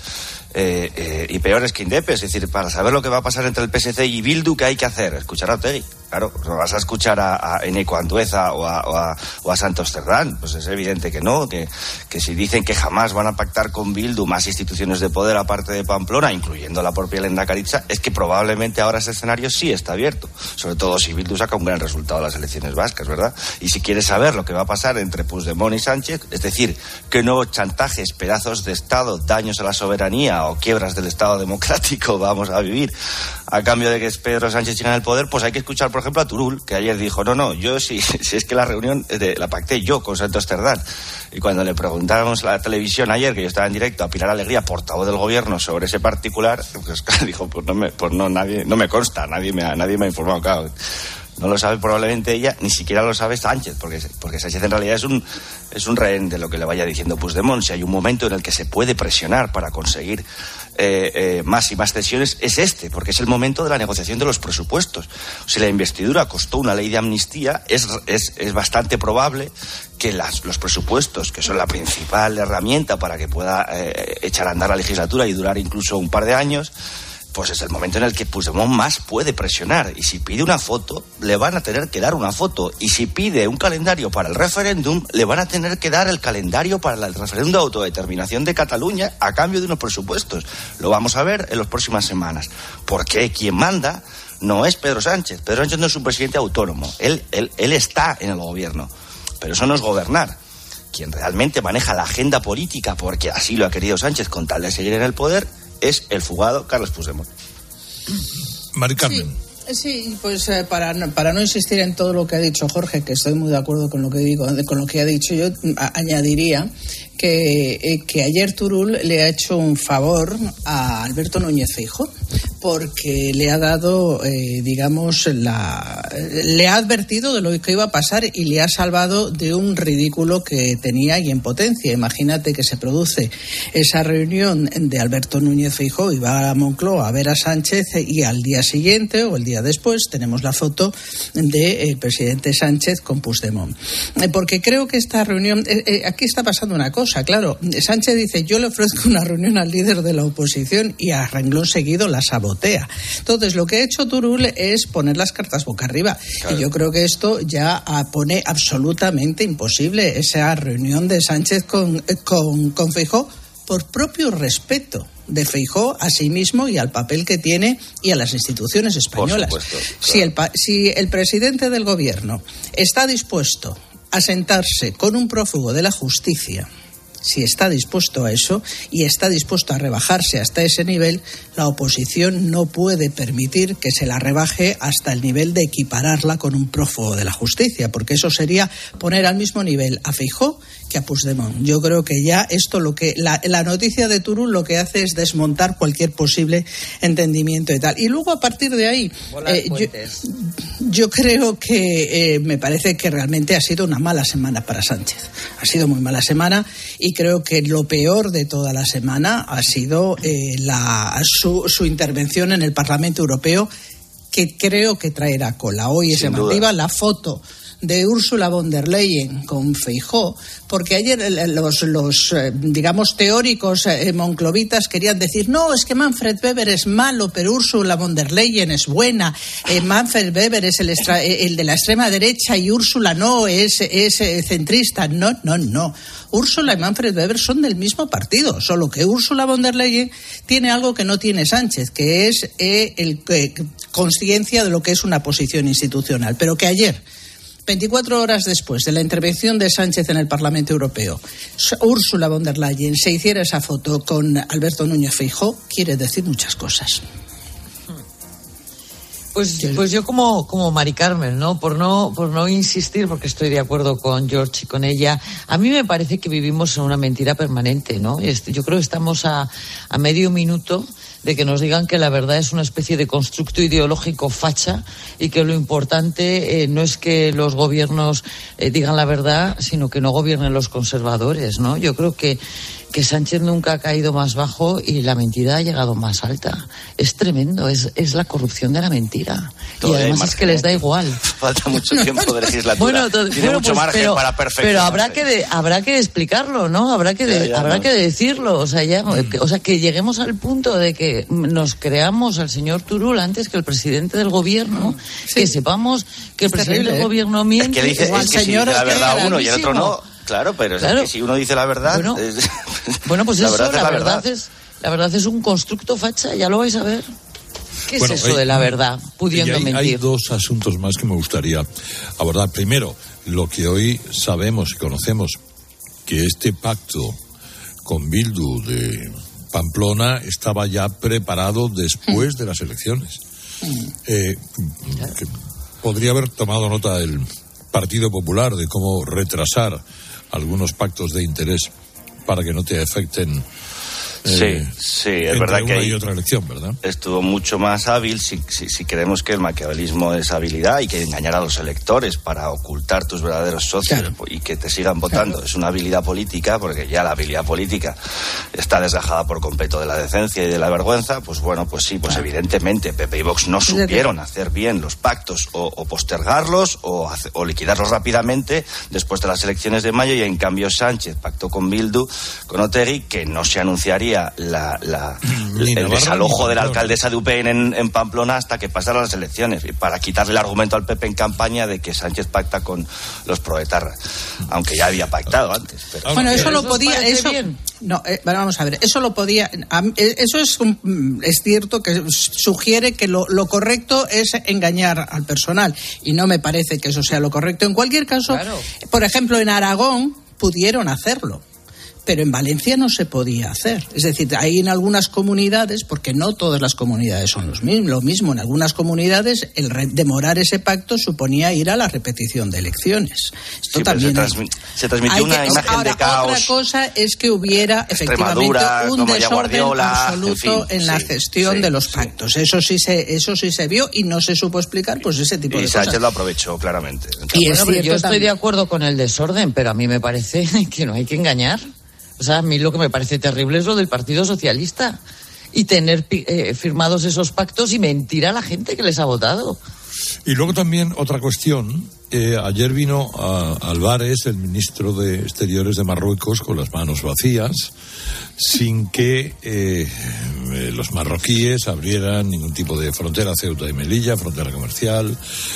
Y peores que indepes, es decir, para saber lo que va a pasar entre el PSC y Bildu, ¿qué hay que hacer? Escuchar a Otegi. Claro, no vas a escuchar a Eneco Andueza o a Santos Cerdán. Pues es evidente que no, que si dicen que jamás van a pactar con Bildu más instituciones de poder aparte de Pamplona, incluyendo la propia Lehendakaritza, es que probablemente ahora ese escenario sí está abierto, sobre todo si Bildu saca un gran resultado en las elecciones vascas, ¿verdad? Y si quieres saber lo que va a pasar entre Puigdemont y Sánchez, es decir, qué nuevos chantajes, pedazos de Estado, daños a la soberanía o quiebras del Estado democrático vamos a vivir a cambio de que Pedro Sánchez siga en el poder, pues hay que escuchar, por ejemplo, a Turull, que ayer dijo, no, yo si es que la reunión la pacté yo con Santos Cerdán. Y cuando le preguntábamos a la televisión ayer, que yo estaba en directo, a Pilar Alegría, portavoz del gobierno, sobre ese particular, pues dijo, no me consta, nadie me ha informado, claro. No lo sabe probablemente ella, ni siquiera lo sabe Sánchez, porque Sánchez en realidad es un rehén de lo que le vaya diciendo Puigdemont. Si hay un momento en el que se puede presionar para conseguir más y más cesiones, es este, porque es el momento de la negociación de los presupuestos. Si la investidura costó una ley de amnistía, es bastante probable que los presupuestos, que son la principal herramienta para que pueda echar a andar la legislatura y durar incluso un par de años, pues es el momento en el que Puigdemont más puede presionar. Y si pide una foto, le van a tener que dar una foto. Y si pide un calendario para el referéndum, le van a tener que dar el calendario para el referéndum de autodeterminación de Cataluña a cambio de unos presupuestos. Lo vamos a ver en las próximas semanas. Porque quien manda no es Pedro Sánchez. Pedro Sánchez no es un presidente autónomo. Él está en el gobierno. Pero eso no es gobernar. Quien realmente maneja la agenda política, porque así lo ha querido Sánchez con tal de seguir en el poder, es el fugado Carles Puigdemont. Mari Carmen. Sí, pues para no insistir en todo lo que ha dicho Jorge, que estoy muy de acuerdo con lo que ha dicho, yo añadiría que ayer Turull le ha hecho un favor a Alberto Núñez Feijóo, porque le ha dado, le ha advertido de lo que iba a pasar y le ha salvado de un ridículo que tenía y en potencia. Imagínate que se produce esa reunión de Alberto Núñez Feijóo y va a Moncloa a ver a Sánchez y al día siguiente o el día después tenemos la foto del presidente Sánchez con Puigdemont. Porque creo que esta reunión, aquí está pasando una cosa, claro, Sánchez dice, yo le ofrezco una reunión al líder de la oposición y a renglón seguido la sabotea. Entonces, lo que ha hecho Turull es poner las cartas boca arriba. Claro. Y yo creo que esto ya pone absolutamente imposible esa reunión de Sánchez con Feijóo por propio respeto de Feijóo a sí mismo y al papel que tiene y a las instituciones españolas. Por supuesto, claro. Si el presidente del gobierno está dispuesto a sentarse con un prófugo de la justicia, si está dispuesto a eso y está dispuesto a rebajarse hasta ese nivel, la oposición no puede permitir que se la rebaje hasta el nivel de equipararla con un prófugo de la justicia, porque eso sería poner al mismo nivel a Feijóo que a Puigdemont. Yo creo que ya esto, lo que la noticia de Turull lo que hace es desmontar cualquier posible entendimiento y tal. Y luego, a partir de ahí, yo creo que me parece que realmente ha sido una mala semana para Sánchez. Ha sido muy mala semana y creo que lo peor de toda la semana ha sido su intervención en el Parlamento Europeo, que creo que traerá cola. Hoy es llamativa la foto de Ursula von der Leyen con Feijóo, porque ayer los digamos, teóricos monclovitas querían decir, no, es que Manfred Weber es malo, pero Ursula von der Leyen es buena, Manfred Weber es el de la extrema derecha y Ursula no, es centrista. No. Ursula y Manfred Weber son del mismo partido, solo que Ursula von der Leyen tiene algo que no tiene Sánchez, que es conciencia de lo que es una posición institucional. Pero que ayer, 24 horas después de la intervención de Sánchez en el Parlamento Europeo, Ursula von der Leyen se hiciera esa foto con Alberto Núñez Feijóo, quiere decir muchas cosas. Pues yo como Mari Carmen, ¿no? Por no insistir, porque estoy de acuerdo con George y con ella, a mí me parece que vivimos en una mentira permanente, ¿no? Yo creo que estamos a medio minuto de que nos digan que la verdad es una especie de constructo ideológico facha y que lo importante no es que los gobiernos digan la verdad, sino que no gobiernen los conservadores, ¿no? Yo creo que Sánchez nunca ha caído más bajo y la mentira ha llegado más alta. Es tremendo, es la corrupción de la mentira. Y además es que les da igual. Falta mucho tiempo de legislatura. Tiene mucho margen para perfeccionarse. Pero habrá que explicarlo, ¿no? Habrá que decirlo. O sea, que lleguemos al punto de que nos creamos al señor Turull antes que el presidente del gobierno, que sepamos que el presidente del gobierno miente. Es que si dice la verdad uno y el otro no. Claro, pero es que si uno dice la verdad... Bueno, pues la verdad es un constructo facha, ya lo vais a ver. ¿Qué es eso de la verdad, pudiendo mentir? Hay dos asuntos más que me gustaría abordar. Primero, lo que hoy sabemos y conocemos, que este pacto con Bildu de Pamplona estaba ya preparado después de las elecciones. Que podría haber tomado nota el Partido Popular de cómo retrasar algunos pactos de interés para que no te afecten Sí, es verdad que hay otra elección, ¿verdad? Estuvo mucho más hábil, si creemos que el maquiavelismo es habilidad y que engañar a los electores para ocultar tus verdaderos socios y que te sigan votando. Es una habilidad política, porque ya la habilidad política está desgajada por completo de la decencia y de la vergüenza. Pues bueno, pues sí, pues evidentemente PP y Vox no supieron hacer bien los pactos o postergarlos o liquidarlos rápidamente después de las elecciones de mayo, y en cambio Sánchez pactó con Bildu, con Otegi, que no se anunciaría el desalojo de la alcaldesa de UPN en Pamplona hasta que pasaran las elecciones, y para quitarle el argumento al PP en campaña de que Sánchez pacta con los proetarras, aunque ya había pactado antes. Pero... Bueno, eso lo podía... vamos a ver, eso lo podía... Eso es cierto que sugiere que lo correcto es engañar al personal, y no me parece que eso sea lo correcto. En cualquier caso, por ejemplo, en Aragón pudieron hacerlo, pero en Valencia no se podía hacer. Es decir, hay en algunas comunidades, porque no todas las comunidades son lo mismo, en algunas comunidades demorar ese pacto suponía ir a la repetición de elecciones. Esto también se transmitió una imagen de caos. Otra cosa es que hubiera efectivamente un desorden absoluto en la gestión de los pactos. Eso sí se vio y no se supo explicar pues ese tipo de cosas. Y Sánchez lo aprovechó claramente. Yo estoy de acuerdo con el desorden, pero a mí me parece que no hay que engañar. O sea, a mí lo que me parece terrible es lo del Partido Socialista y tener firmados esos pactos y mentir a la gente que les ha votado. Y luego también otra cuestión. Ayer vino a Álvarez, el ministro de Exteriores de Marruecos, con las manos vacías, sin que los marroquíes abrieran ningún tipo de frontera, Ceuta y Melilla, frontera comercial,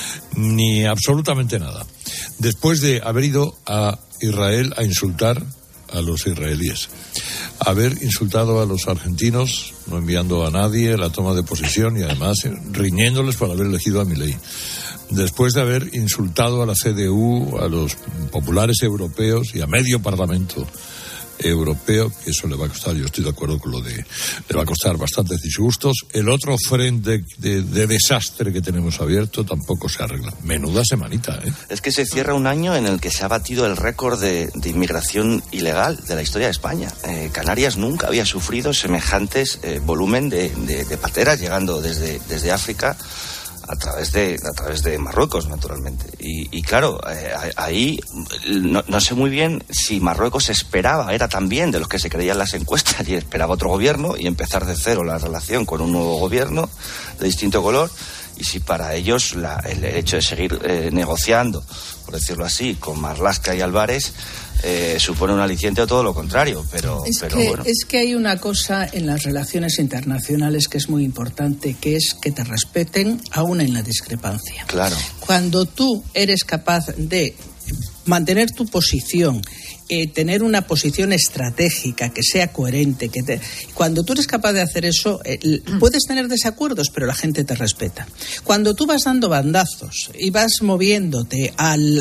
ni absolutamente nada. Después de haber ido a Israel a insultar a los israelíes, haber insultado a los argentinos, no enviando a nadie la toma de posesión y además riñéndoles por haber elegido a Milei, después de haber insultado a la CDU, a los populares europeos y a medio parlamento europeo, que eso le va a costar, yo estoy de acuerdo con lo de, le va a costar bastantes disgustos. El otro frente de desastre que tenemos abierto tampoco se arregla. Menuda semanita, ¿eh? Es que se cierra un año en el que se ha batido el récord de inmigración ilegal de la historia de España. Canarias nunca había sufrido semejantes volumen de pateras llegando desde África a través de Marruecos, naturalmente. Y claro, ahí no sé muy bien si Marruecos esperaba, era también de los que se creían las encuestas y esperaba otro gobierno y empezar de cero la relación con un nuevo gobierno de distinto color. Y si para ellos el hecho de seguir negociando, por decirlo así, con Marlaska y Álvarez supone un aliciente o todo lo contrario, pero bueno. Es que hay una cosa en las relaciones internacionales que es muy importante, que es que te respeten aún en la discrepancia. Claro. Cuando tú eres capaz de mantener tu posición, tener una posición estratégica que sea coherente, cuando tú eres capaz de hacer eso, puedes tener desacuerdos, pero la gente te respeta. Cuando tú vas dando bandazos y vas moviéndote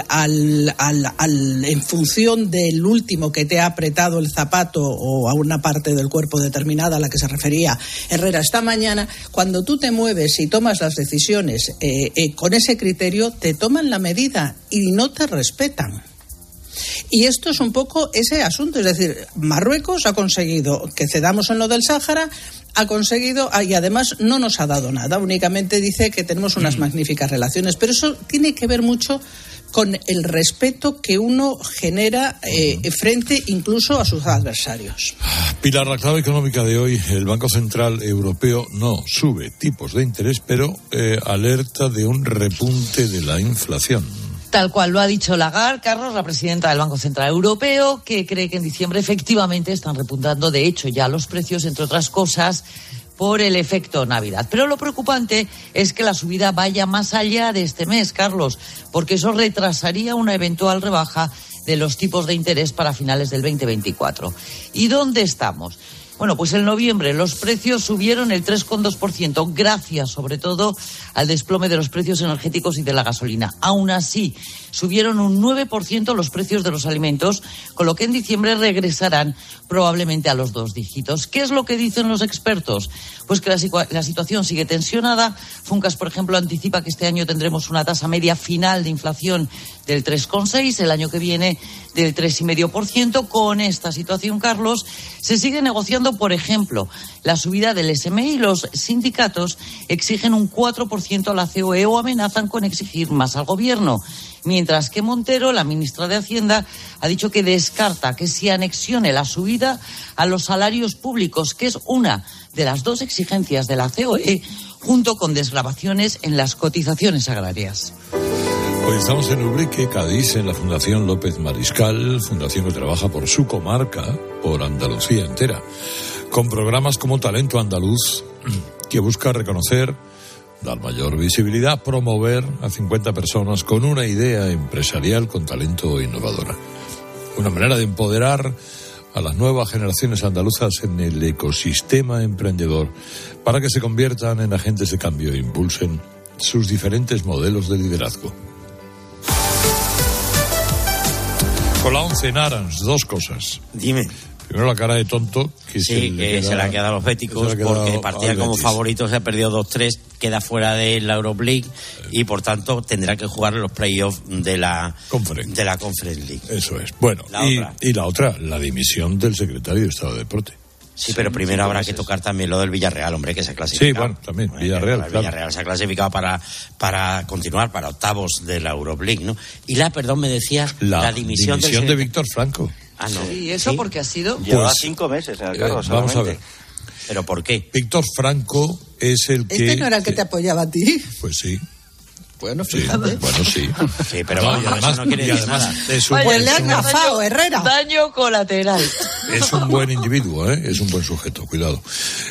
en función del último que te ha apretado el zapato o a una parte del cuerpo determinada a la que se refería Herrera esta mañana, cuando tú te mueves y tomas las decisiones con ese criterio, te toman la medida y no te respetan. Y esto es un poco ese asunto, es decir, Marruecos ha conseguido que cedamos en lo del Sáhara, ha conseguido, y además no nos ha dado nada, únicamente dice que tenemos unas magníficas relaciones, pero eso tiene que ver mucho con el respeto que uno genera frente incluso a sus adversarios. Pilar, la clave económica de hoy: el Banco Central Europeo no sube tipos de interés, pero alerta de un repunte de la inflación. Tal cual lo ha dicho Lagarde, Carlos, la presidenta del Banco Central Europeo, que cree que en diciembre efectivamente están repuntando, de hecho, ya los precios, entre otras cosas, por el efecto Navidad. Pero lo preocupante es que la subida vaya más allá de este mes, Carlos, porque eso retrasaría una eventual rebaja de los tipos de interés para finales del 2024. ¿Y dónde estamos? Bueno, pues en noviembre los precios subieron el 3,2%, gracias sobre todo al desplome de los precios energéticos y de la gasolina. Aún así, subieron un 9% los precios de los alimentos, con lo que en diciembre regresarán probablemente a los 2 dígitos. ¿Qué es lo que dicen los expertos? Pues que la situación sigue tensionada. Funcas, por ejemplo, anticipa que este año tendremos una tasa media final de inflación del 3,6%, el año que viene del 3,5%. Con esta situación, Carlos, se sigue negociando, por ejemplo, la subida del SMI. Los sindicatos exigen un 4% a la COE o amenazan con exigir más al gobierno. Mientras que Montero, la ministra de Hacienda, ha dicho que descarta que se anexione la subida a los salarios públicos, que es una de las 2 exigencias de la COE, junto con desgravaciones en las cotizaciones agrarias. Hoy estamos en Ubrique, Cádiz, en la Fundación López Mariscal, fundación que trabaja por su comarca, por Andalucía entera, con programas como Talento Andaluz, que busca reconocer, dar mayor visibilidad, promover a 50 personas con una idea empresarial con talento innovadora. Una manera de empoderar a las nuevas generaciones andaluzas en el ecosistema emprendedor para que se conviertan en agentes de cambio e impulsen sus diferentes modelos de liderazgo. Con la 11 en Arans, 2 cosas. Dime. Primero, la cara de tonto. Que sí, se le ha quedado a los béticos porque partía como favorito, se ha perdido 2-3, queda fuera de la Euroleague y por tanto tendrá que jugar los playoffs de la Conference League. Eso es. Bueno, y la otra, la dimisión del secretario de Estado de Deporte. Sí, pero primero habrá que tocar también lo del Villarreal, hombre, que se ha clasificado. Sí, bueno, también, Villarreal, claro. Villarreal se ha clasificado para continuar, para octavos de la Euroleague, ¿no? Y me decías, la dimisión de Víctor Franco. Ah, no. ¿Y eso por qué ha sido? Lleva 5 meses en el cargo, vamos a ver. ¿Pero por qué? Víctor Franco es el que... ¿Este no era el que te apoyaba a ti? Pues sí. Bueno, fíjate. Sí. Sí, pero además, eso no quiere decir nada. Pues le han gafado, Herrera. Daño colateral. Es un buen individuo, es un buen sujeto, cuidado.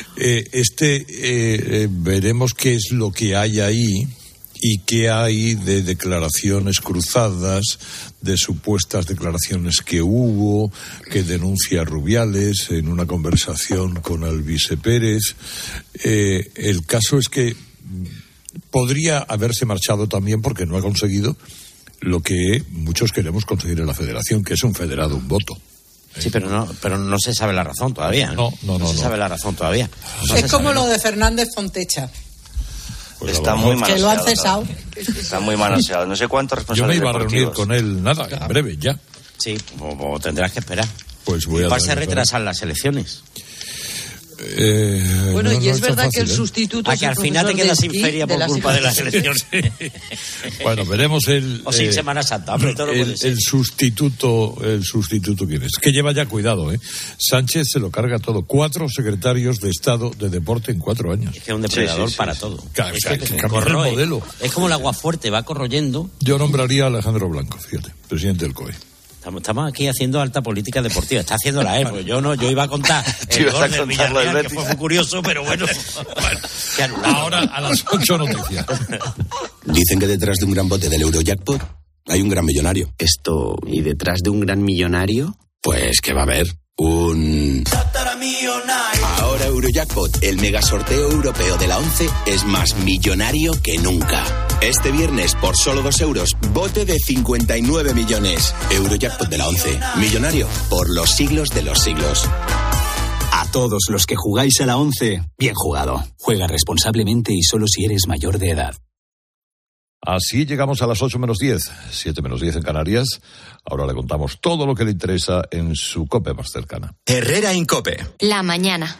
Veremos qué es lo que hay ahí y qué hay de declaraciones cruzadas, de supuestas declaraciones que hubo, que denuncia Rubiales en una conversación con Alvise Pérez. El caso es que podría haberse marchado también porque no ha conseguido lo que muchos queremos conseguir en la federación, que es un federado, un voto. Sí, pero no se sabe la razón todavía. No se sabe la razón todavía. Es como lo de Fernández Fontecha. Pues está muy manoseado. Que lo han cesado. Está muy manoseado. No sé cuántos responsables Yo me iba a reunir con él, en breve, ya. Sí, o tendrás que esperar. Pues voy a se retrasan las elecciones. Bueno, y es verdad que el sustituto... A que al final te quedas sin feria por culpa de las elecciones. Bueno, veremos o sin Semana Santa, hombre, todo puede ser. El sustituto quién es. Que lleva ya cuidado, Sánchez se lo carga todo. 4 secretarios de Estado de deporte en 4 años. Es que es un depredador para todo. Claro, es que cambiar el modelo. Es como el agua fuerte, va corroyendo. Yo nombraría a Alejandro Blanco, fíjate, presidente del COE. Estamos aquí haciendo alta política deportiva. Está haciéndola, porque yo iba a contar el gol del Villarreal, que fue muy curioso, pero bueno. Ahora a las 8 noticias. Dicen que detrás de un gran bote del Eurojackpot hay un gran millonario. ¿Y detrás de un gran millonario? Pues que va a haber un... Ahora Eurojackpot, el mega sorteo europeo de la 11, es más millonario que nunca. Este viernes, por solo 2 euros, bote de 59 millones. Eurojackpot de la 11, millonario por los siglos de los siglos. A todos los que jugáis a la 11, bien jugado. Juega responsablemente y solo si eres mayor de edad. Así llegamos a las 8 menos 10, 7 menos 10 en Canarias. Ahora le contamos todo lo que le interesa en su COPE más cercana. Herrera en COPE. La mañana.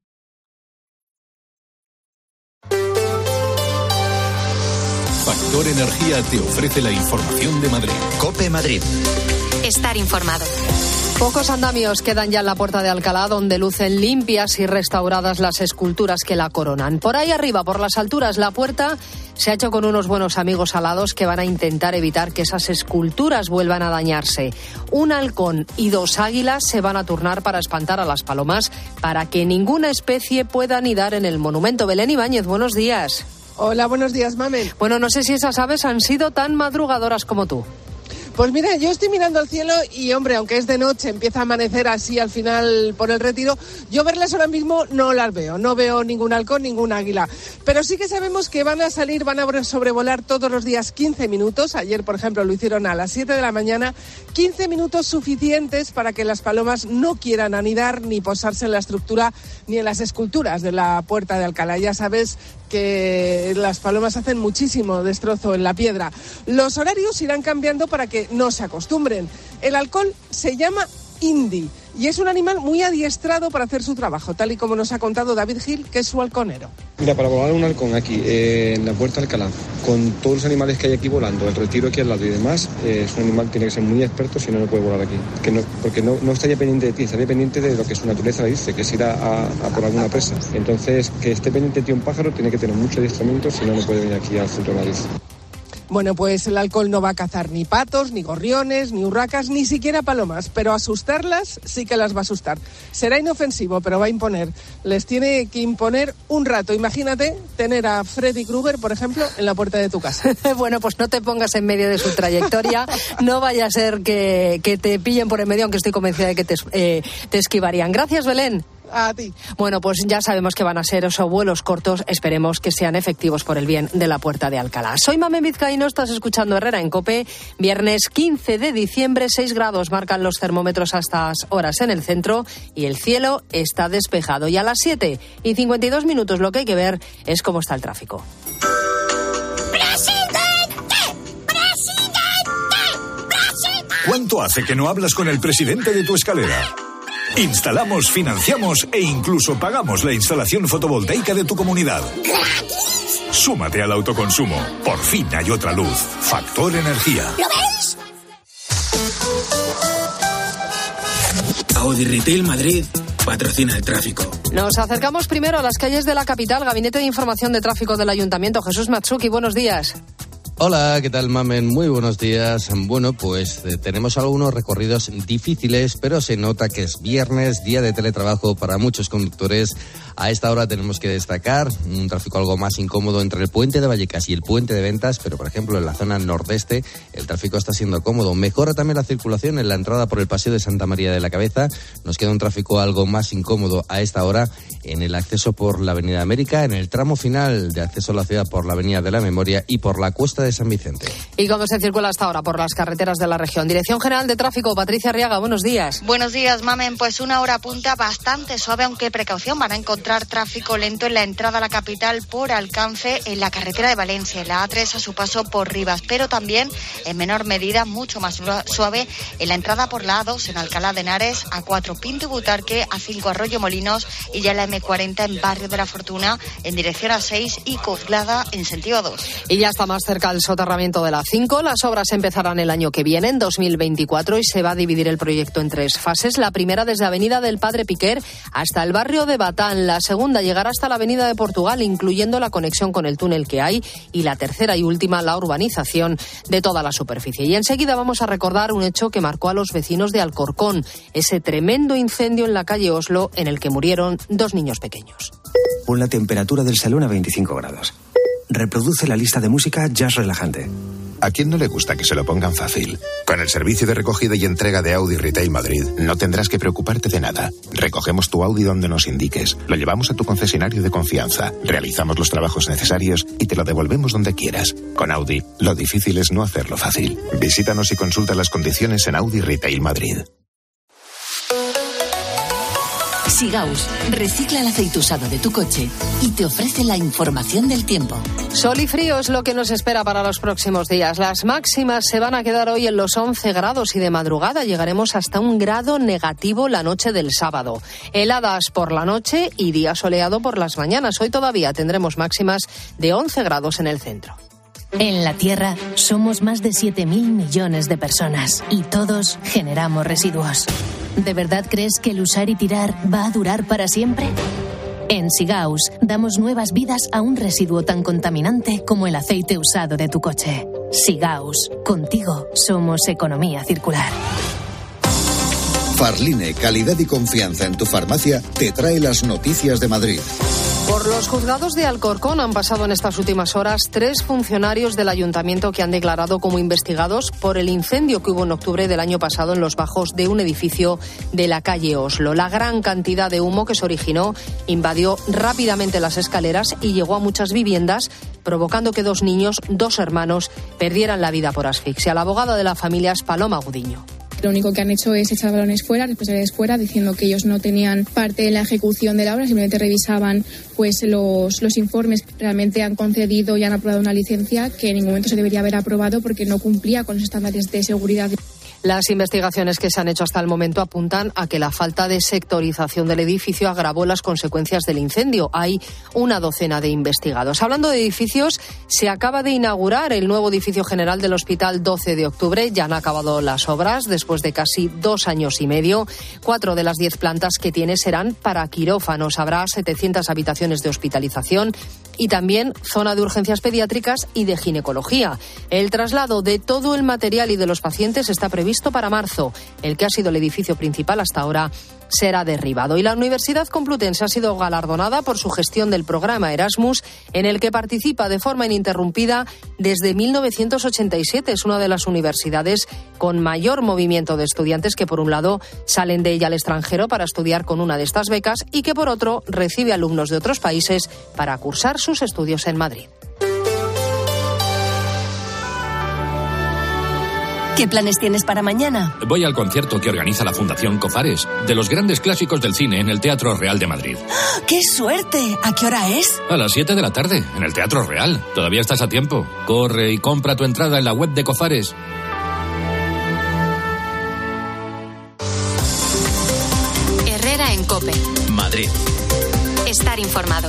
Factor Energía te ofrece la información de Madrid. COPE Madrid. Estar informado. Pocos andamios quedan ya en la Puerta de Alcalá, donde lucen limpias y restauradas las esculturas que la coronan. Por ahí arriba, por las alturas, la puerta se ha hecho con unos buenos amigos alados que van a intentar evitar que esas esculturas vuelvan a dañarse. Un halcón y 2 águilas se van a turnar para espantar a las palomas, para que ninguna especie pueda anidar en el monumento. Belén Ibáñez, buenos días. Hola, buenos días, Mamen. Bueno, no sé si esas aves han sido tan madrugadoras como tú. Pues mira, yo estoy mirando al cielo y, hombre, aunque es de noche, empieza a amanecer así al final por el Retiro, yo verlas ahora mismo no las veo. No veo ningún halcón, ningún águila. Pero sí que sabemos que van a sobrevolar todos los días 15 minutos. Ayer, por ejemplo, lo hicieron a las 7 de la mañana. 15 minutos suficientes para que las palomas no quieran anidar ni posarse en la estructura ni en las esculturas de la Puerta de Alcalá. Ya sabes que las palomas hacen muchísimo destrozo en la piedra. Los horarios irán cambiando para que no se acostumbren. El halcón se llama Indy y es un animal muy adiestrado para hacer su trabajo, tal y como nos ha contado David Gil, que es su halconero. Mira, para volar un halcón aquí, en la Puerta de Alcalá, con todos los animales que hay aquí volando, el Retiro aquí al lado y demás, es un animal que tiene que ser muy experto si no puede volar aquí. Porque no estaría pendiente de ti, estaría pendiente de lo que su naturaleza le dice, que es ir a por alguna presa. Entonces, que esté pendiente de ti un pájaro tiene que tener mucho adiestramiento, si no puede venir aquí al centro de Madrid. Bueno, pues el halcón no va a cazar ni patos, ni gorriones, ni urracas, ni siquiera palomas, pero asustarlas sí que las va a asustar. Será inofensivo, pero va a imponer. Les tiene que imponer un rato. Imagínate tener a Freddy Krueger, por ejemplo, en la puerta de tu casa. Bueno, pues no te pongas en medio de su trayectoria. No vaya a ser que te pillen por en medio, aunque estoy convencida de que te esquivarían. Gracias, Belén. A ti. Bueno, pues ya sabemos que van a ser esos vuelos cortos. Esperemos que sean efectivos por el bien de la Puerta de Alcalá. Soy Mamen Vizcaíno, estás escuchando Herrera en COPE. Viernes 15 de diciembre, 6 grados marcan los termómetros a estas horas en el centro y el cielo está despejado. Y a las 7:52 lo que hay que ver es cómo está el tráfico. ¿Cuánto hace que no hablas con el presidente de tu escalera? Instalamos, financiamos e incluso pagamos la instalación fotovoltaica de tu comunidad. ¡Gratis! Súmate al autoconsumo. Por fin hay otra luz. Factor Energía. ¿Lo veis? Audi Retail Madrid patrocina el tráfico. Nos acercamos primero a las calles de la capital. Gabinete de Información de Tráfico del Ayuntamiento. Jesús Matsuki, buenos días. Hola, ¿qué tal, Mamen? Muy buenos días. Bueno, pues tenemos algunos recorridos difíciles, pero se nota que es viernes, día de teletrabajo para muchos conductores. A esta hora tenemos que destacar un tráfico algo más incómodo entre el puente de Vallecas y el puente de Ventas, pero por ejemplo en la zona nordeste el tráfico está siendo cómodo. Mejora también la circulación en la entrada por el Paseo de Santa María de la Cabeza. Nos queda un tráfico algo más incómodo a esta hora en el acceso por la Avenida América, en el tramo final de acceso a la ciudad por la Avenida de la Memoria y por la Cuesta de San Vicente. Y cómo se circula hasta ahora por las carreteras de la región. Dirección General de Tráfico, Patricia Arriaga, buenos días. Buenos días, Mamen. Pues una hora punta bastante suave, aunque precaución, van a encontrar tráfico lento en la entrada a la capital por alcance en la carretera de Valencia, en la A3 a su paso por Rivas, pero también en menor medida, mucho más suave en la entrada por la A2 en Alcalá de Henares, A4 Pinto y Butarque, A5 Arroyo Molinos y ya la M40 en Barrio de la Fortuna en dirección A6 y Coslada en sentido A2. Y ya está más cerca el soterramiento de la A5. Las obras empezarán el año que viene, en 2024, y se va a dividir el proyecto en 3 fases. La primera desde Avenida del Padre Piquer hasta el barrio de Batán. La segunda llegará hasta la Avenida de Portugal, incluyendo la conexión con el túnel que hay. Y la tercera y última, la urbanización de toda la superficie. Y enseguida vamos a recordar un hecho que marcó a los vecinos de Alcorcón. Ese tremendo incendio en la calle Oslo en el que murieron 2 niños pequeños. Pon la temperatura del salón a 25 grados. Reproduce la lista de música jazz relajante. ¿A quién no le gusta que se lo pongan fácil? Con el servicio de recogida y entrega de Audi Retail Madrid, no tendrás que preocuparte de nada. Recogemos tu Audi donde nos indiques, lo llevamos a tu concesionario de confianza, realizamos los trabajos necesarios y te lo devolvemos donde quieras. Con Audi, lo difícil es no hacerlo fácil. Visítanos y consulta las condiciones en Audi Retail Madrid. Sigaus recicla el aceite usado de tu coche y te ofrece la información del tiempo. Sol y frío es lo que nos espera para los próximos días. Las máximas se van a quedar hoy en los 11 grados y de madrugada llegaremos hasta 1 grado negativo la noche del sábado. Heladas por la noche y día soleado por las mañanas. Hoy todavía tendremos máximas de 11 grados en el centro. En la Tierra somos más de 7.000 millones de personas y todos generamos residuos. ¿De verdad crees que el usar y tirar va a durar para siempre? En Sigaus damos nuevas vidas a un residuo tan contaminante como el aceite usado de tu coche. Sigaus, contigo somos economía circular. Farline, calidad y confianza en tu farmacia, te trae las noticias de Madrid. Por los juzgados de Alcorcón han pasado en estas últimas horas 3 funcionarios del ayuntamiento que han declarado como investigados por el incendio que hubo en octubre del año pasado en los bajos de un edificio de la calle Oslo. La gran cantidad de humo que se originó invadió rápidamente las escaleras y llegó a muchas viviendas, provocando que 2 niños, 2 hermanos, perdieran la vida por asfixia. La abogada de la familia es Paloma Gudiño. Lo único que han hecho es echar balones fuera, responsabilidades fuera, diciendo que ellos no tenían parte en la ejecución de la obra, simplemente revisaban pues los informes. Realmente han concedido y han aprobado una licencia que en ningún momento se debería haber aprobado porque no cumplía con los estándares de seguridad. Las investigaciones que se han hecho hasta el momento apuntan a que la falta de sectorización del edificio agravó las consecuencias del incendio. Hay una docena de investigados. Hablando de edificios, se acaba de inaugurar el nuevo edificio general del Hospital 12 de Octubre. Ya han acabado las obras después de casi 2 años y medio. 4 de las 10 plantas que tiene serán para quirófanos. Habrá 700 habitaciones de hospitalización y también zona de urgencias pediátricas y de ginecología. El traslado de todo el material y de los pacientes está previsto para marzo. El que ha sido el edificio principal hasta ahora será derribado. Y la Universidad Complutense ha sido galardonada por su gestión del programa Erasmus, en el que participa de forma ininterrumpida desde 1987. Es una de las universidades con mayor movimiento de estudiantes que, por un lado, salen de ella al extranjero para estudiar con una de estas becas y que, por otro, recibe alumnos de otros países para cursar sus estudios en Madrid. ¿Qué planes tienes para mañana? Voy al concierto que organiza la Fundación Cofares, de los grandes clásicos del cine en el Teatro Real de Madrid. ¡Qué suerte! ¿A qué hora es? A las 7 de la tarde, en el Teatro Real. Todavía estás a tiempo. Corre y compra tu entrada en la web de Cofares. Herrera en COPE. Madrid. Estar informado.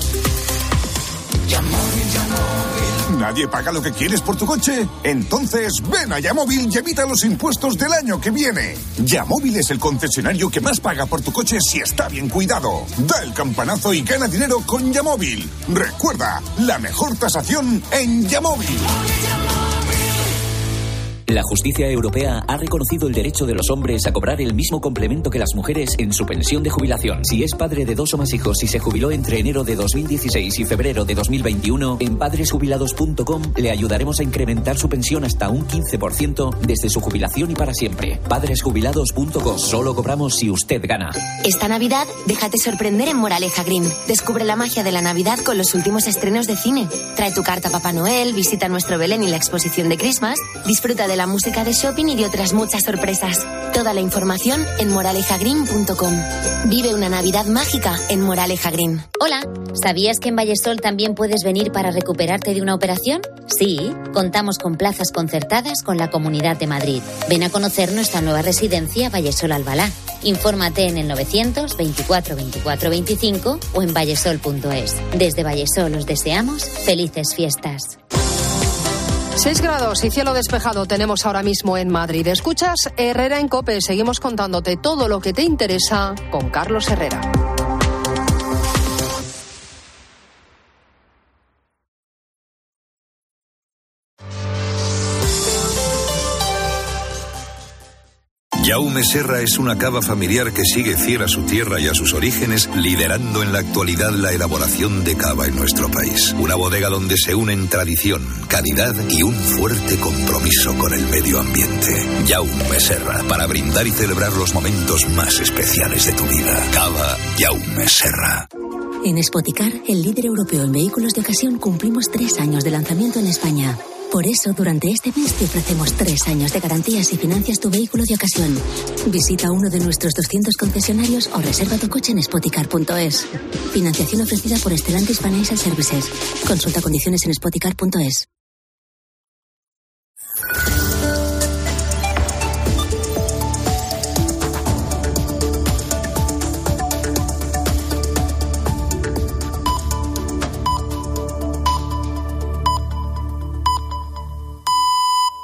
¿Nadie paga lo que quieres por tu coche? Entonces ven a Yamóvil y evita los impuestos del año que viene. Yamóvil es el concesionario que más paga por tu coche si está bien cuidado. Da el campanazo y gana dinero con Yamóvil. Recuerda, la mejor tasación en Yamóvil. La justicia europea ha reconocido el derecho de los hombres a cobrar el mismo complemento que las mujeres en su pensión de jubilación. Si es padre de 2 o más hijos y se jubiló entre enero de 2016 y febrero de 2021, en padresjubilados.com le ayudaremos a incrementar su pensión hasta un 15% desde su jubilación y para siempre. Padresjubilados.com. Solo cobramos si usted gana. Esta Navidad, déjate sorprender en Moraleja Green. Descubre la magia de la Navidad con los últimos estrenos de cine. Trae tu carta a Papá Noel, visita nuestro Belén y la exposición de Christmas, disfruta de la música de shopping y de otras muchas sorpresas. Toda la información en moralejagreen.com. Vive una Navidad mágica en Moraleja Green. Hola, ¿sabías que en Vallesol también puedes venir para recuperarte de una operación? Sí, contamos con plazas concertadas con la Comunidad de Madrid. Ven a conocer nuestra nueva residencia Vallesol Albalá. Infórmate en el 900 24 24 25 o en vallesol.es. Desde Vallesol os deseamos felices fiestas. 6 grados y cielo despejado tenemos ahora mismo en Madrid. Escuchas Herrera en COPE. Seguimos contándote todo lo que te interesa con Carlos Herrera. Jaume Serra es una cava familiar que sigue fiel a su tierra y a sus orígenes, liderando en la actualidad la elaboración de cava en nuestro país. Una bodega donde se unen tradición, calidad y un fuerte compromiso con el medio ambiente. Jaume Serra, para brindar y celebrar los momentos más especiales de tu vida. Cava Jaume Serra. En Spoticar, el líder europeo en vehículos de ocasión, cumplimos 3 años de lanzamiento en España. Por eso, durante este mes te ofrecemos 3 años de garantías y financias tu vehículo de ocasión. Visita uno de nuestros 200 concesionarios o reserva tu coche en spoticar.es. Financiación ofrecida por Stellantis Financial Services. Consulta condiciones en spoticar.es.